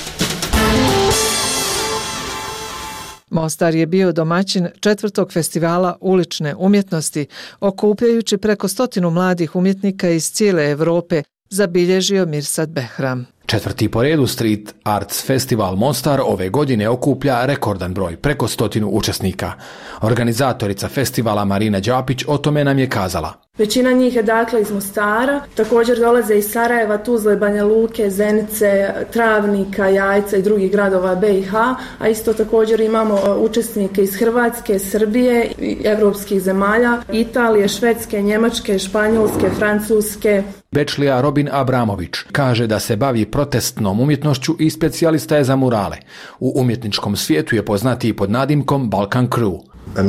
Mostar je bio domaćin četvrtog festivala ulične umjetnosti, okupljajući preko stotinu mladih umjetnika iz cijele Evrope, zabilježio Mirsad Behram. Četvrti po redu Street Arts Festival Mostar ove godine okuplja rekordan broj, preko stotinu učesnika. Organizatorica festivala Marina Đapić o tome nam je kazala. Većina njih je dakle iz Mostara, također dolaze iz Sarajeva, Tuzle, Banja Luke, Zenice, Travnika, Jajca i drugih gradova B i H, a isto također imamo učesnike iz Hrvatske, Srbije i evropskih zemalja, Italije, Švedske, Njemačke, Španjolske, Francuske. Bečlija Robin Abramović kaže da se bavi protestnom umjetnošću i specijalista je za murale. U umjetničkom svijetu je poznatiji pod nadimkom Balkan Crew.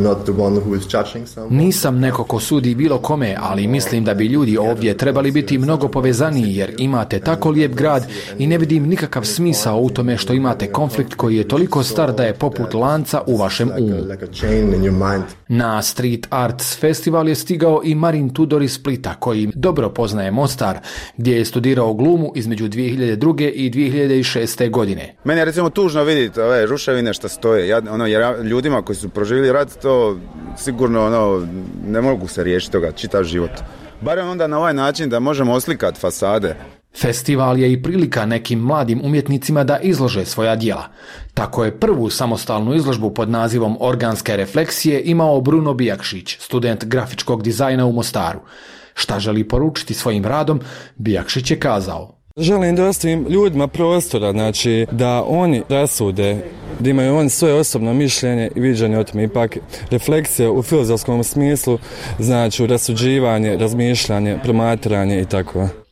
Nisam neko ko sudi bilo kome, ali mislim da bi ljudi ovdje trebali biti mnogo povezaniji jer imate tako lijep grad i ne vidim nikakav smisao u tome što imate konflikt koji je toliko star da je poput lanca u vašem umu. Na Street Arts Festival je stigao i Marin Tudor iz Splita koji dobro poznaje Mostar, gdje je studirao glumu između dvije hiljade druge i dvije hiljade šeste godine. Meni je recimo tužno vidjeti ove ruševine što stoje, ja, ono, jer ljudima koji su proživjeli rat to sigurno ono, ne mogu se riješiti toga čitav život. Barem onda na ovaj način da možemo oslikati fasade. Festival je i prilika nekim mladim umjetnicima da izlože svoja djela. Tako je prvu samostalnu izložbu pod nazivom Organske refleksije imao Bruno Bijakšić, student grafičkog dizajna u Mostaru. Šta želi poručiti svojim radom, Bijakšić je kazao. Želim da ostavim ljudima prostora, znači da oni rasude, da imaju oni svoje osobno mišljenje i viđanje o tome. Ipak refleksija u filozofskom smislu znači rasuđivanje, razmišljanje, promatranje i tako.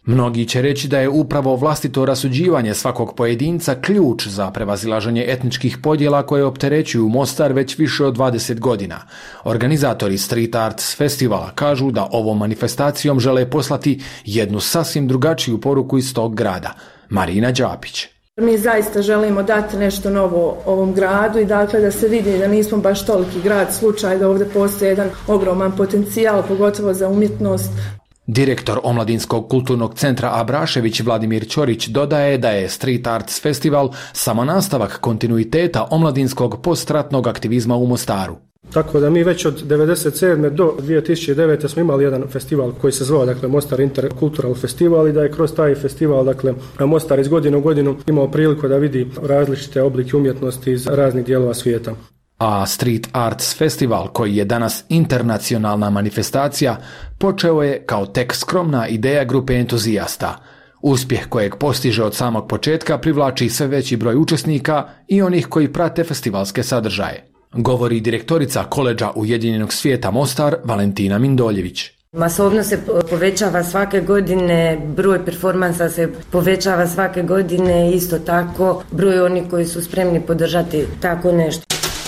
Mnogi će reći da je upravo vlastito rasuđivanje svakog pojedinca ključ za prevazilaženje etničkih podjela koje opterećuju Mostar već više od dvadeset godina. Organizatori Street Arts festivala kažu da ovom manifestacijom žele poslati jednu sasvim drugačiju poruku iz tog grada. Marina Đapić. Mi zaista želimo dati nešto novo ovom gradu i dakle da se vidi da nismo baš toliki grad, slučaj da ovdje postoji jedan ogroman potencijal, pogotovo za umjetnost. Direktor Omladinskog kulturnog centra Abrašević Vladimir Ćorić dodaje da je Street Arts Festival samo nastavak kontinuiteta omladinskog postratnog aktivizma u Mostaru. Tako da mi već od devedeset sedme do dvije tisuće devete smo imali jedan festival koji se zvao dakle Mostar Intercultural Festival i da je kroz taj festival dakle Mostar iz godine u godinu imao priliku da vidi različite oblike umjetnosti iz raznih dijelova svijeta. A Street Arts Festival, koji je danas internacionalna manifestacija, počeo je kao tek skromna ideja grupe entuzijasta. Uspjeh kojeg postiže od samog početka privlači sve veći broj učesnika i onih koji prate festivalske sadržaje. Govori direktorica Koledža Ujedinjenog svijeta Mostar Valentina Mindoljević. Masovnost se povećava svake godine, broj performansa se povećava svake godine, isto tako broj onih koji su spremni podržati tako nešto.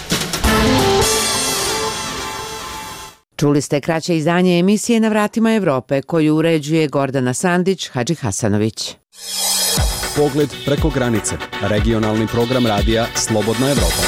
Čuli ste kraće izdanje emisije Na vratima Evrope koju uređuje Gordana Sandić Hadži Hasanović. Pogled preko granice. Regionalni program radija Slobodna Evropa.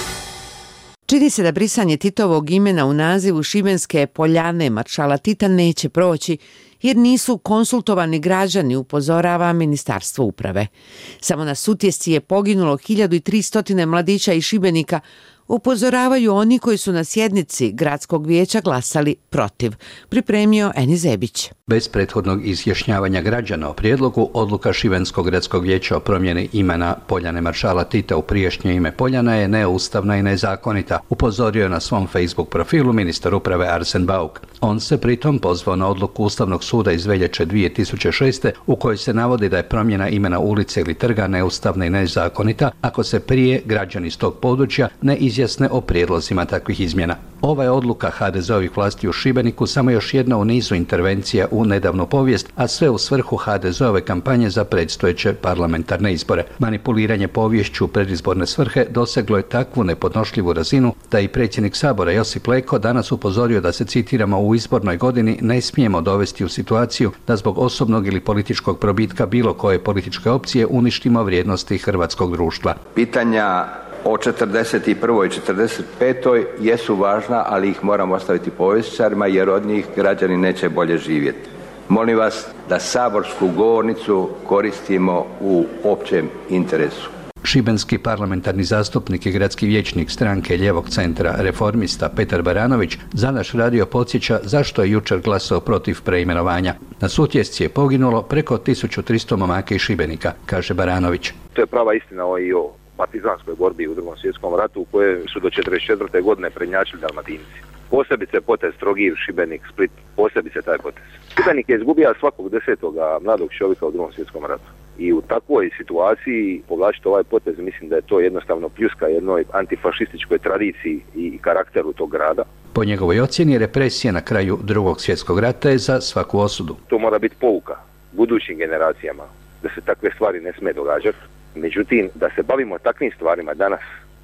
Čini se da brisanje Titovog imena u nazivu šibenske Poljane maršala Tita neće proći jer nisu konsultovani građani, upozorava Ministarstvo uprave. Samo na Sutjesci je poginulo hiljadu tristo mladića i Šibenika, upozoravaju oni koji su na sjednici gradskog vijeća glasali protiv. Pripremio Eni Zebić. Bez prethodnog izjašnjavanja građana o prijedlogu, odluka Šibenskog gradskog vijeća o promjeni imena Poljane maršala Tita u prijašnje ime Poljana je neustavna i nezakonita, upozorio na svom Facebook profilu ministar uprave Arsen Bauk. On se pritom pozvao na odluku Ustavnog suda iz veljače dvije tisuće šeste u kojoj se navodi da je promjena imena ulice ili trga neustavna i nezakonita ako se prije građani iz tog područja ne izjasne o prijedlozima takvih izmjena. Ova je odluka ha de ze ovih vlasti u Šibeniku samo još jedna u nizu intervencija u nedavnu povijest, a sve u svrhu ha de ze ove kampanje za predstojeće parlamentarne izbore. Manipuliranje poviješću u predizborne svrhe doseglo je takvu nepodnošljivu razinu da i predsjednik Sabora Josip Leko danas upozorio da se, citiramo, u izbornoj godini ne smijemo dovesti u situaciju da zbog osobnog ili političkog probitka bilo koje političke opcije uništimo vrijednosti hrvatskog društva. Pitanja o četrdeset prvoj i četrdeset petoj jesu važna, ali ih moramo ostaviti povjesničarima jer od njih građani neće bolje živjeti. Molim vas da saborsku govornicu koristimo u općem interesu. Šibenski parlamentarni zastupnik i gradski vijećnik stranke Lijevog centra Reformista Petar Baranović za naš radio podsjeća zašto je jučer glasao protiv preimenovanja. Na Sutjesci je poginulo preko tisuću tristo momaka iz Šibenika, kaže Baranović. To je prava istina o i o partizanskoj borbi u Drugom svjetskom ratu u kojoj su do četrdeset četvrte godine prednjačili Dalmatinci. Posebice potez Trogir, Šibenik, Split, posebice taj potez. Šibenik je izgubio svakog desetoga mladog čovjeka u Drugom svjetskom ratu. I u takvoj situaciji povlačiti ovaj potez, mislim da je to jednostavno pljuska jednoj antifašističkoj tradiciji i karakteru tog grada. Po njegovoj ocjeni, represija na kraju Drugog svjetskog rata je za svaku osudu. To mora biti pouka budućim generacijama da se takve stvari ne smije događati. Međutim, da se bavimo takvim stvarima danas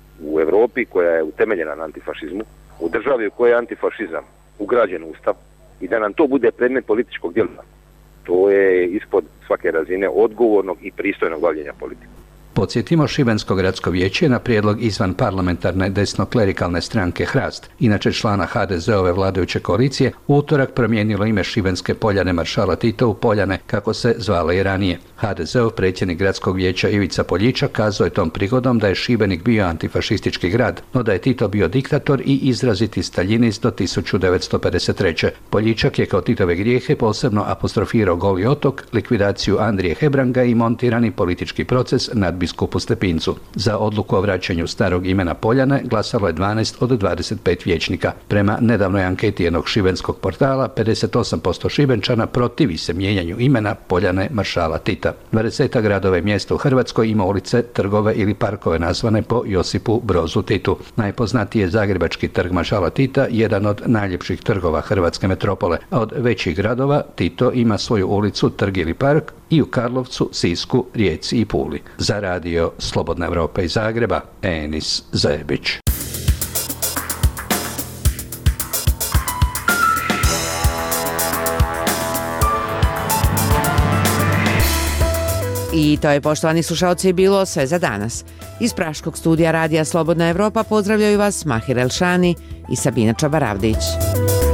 u Europi koja je utemeljena na antifašizmu, u državi u kojoj je antifašizam ugrađen u ustav i da nam to bude predmet političkog djelovanja, to je ispod svake razine odgovornog i pristojnog bavljenja politike. Podsjetimo, Šibensko gradsko vijeće na prijedlog izvan parlamentarne desno-klerikalne stranke Hrast, inače člana ha de ze ove vladajuće koalicije, u utorak promijenilo ime Šibenske Poljane maršala Tita u Poljane, kako se zvala i ranije. ha de ze ov predsjednik gradskog vijeća Ivica Poljičak kazao je tom prigodom da je Šibenik bio antifašistički grad, no da je Tito bio diktator i izraziti staljinist do tisuću devetsto pedeset treće. Poljičak je kao Titove grijehe posebno apostrofirao Goli otok, likvidaciju Andrije Hebranga i montirani politički proces nad biskupu Stepincu. Za odluku o vraćanju starog imena Poljane glasalo je dvanaest od dvadeset pet vijećnika. Prema nedavnoj anketi jednog šibenskog portala, pedeset osam posto Šibenčana protivi se mijenjanju imena Poljane maršala Tita. svijeta. dvadeset gradova i mjesta u Hrvatskoj ima ulice, trgove ili parkove nazvane po Josipu Brozu Titu. Najpoznatiji je Zagrebački trg maršala Tita, jedan od najljepših trgova hrvatske metropole, a od većih gradova Tito ima svoju ulicu, trg ili park i u Karlovcu, Sisku, Rijeci i Puli. Za radio Slobodna Evropa iz Zagreba, Enis Zajebić. I to je, poštovani slušalci, bilo sve za danas. Iz Praškog studija radija Slobodna Evropa pozdravljaju vas Mahir Elšani i Sabina Čabaravdić.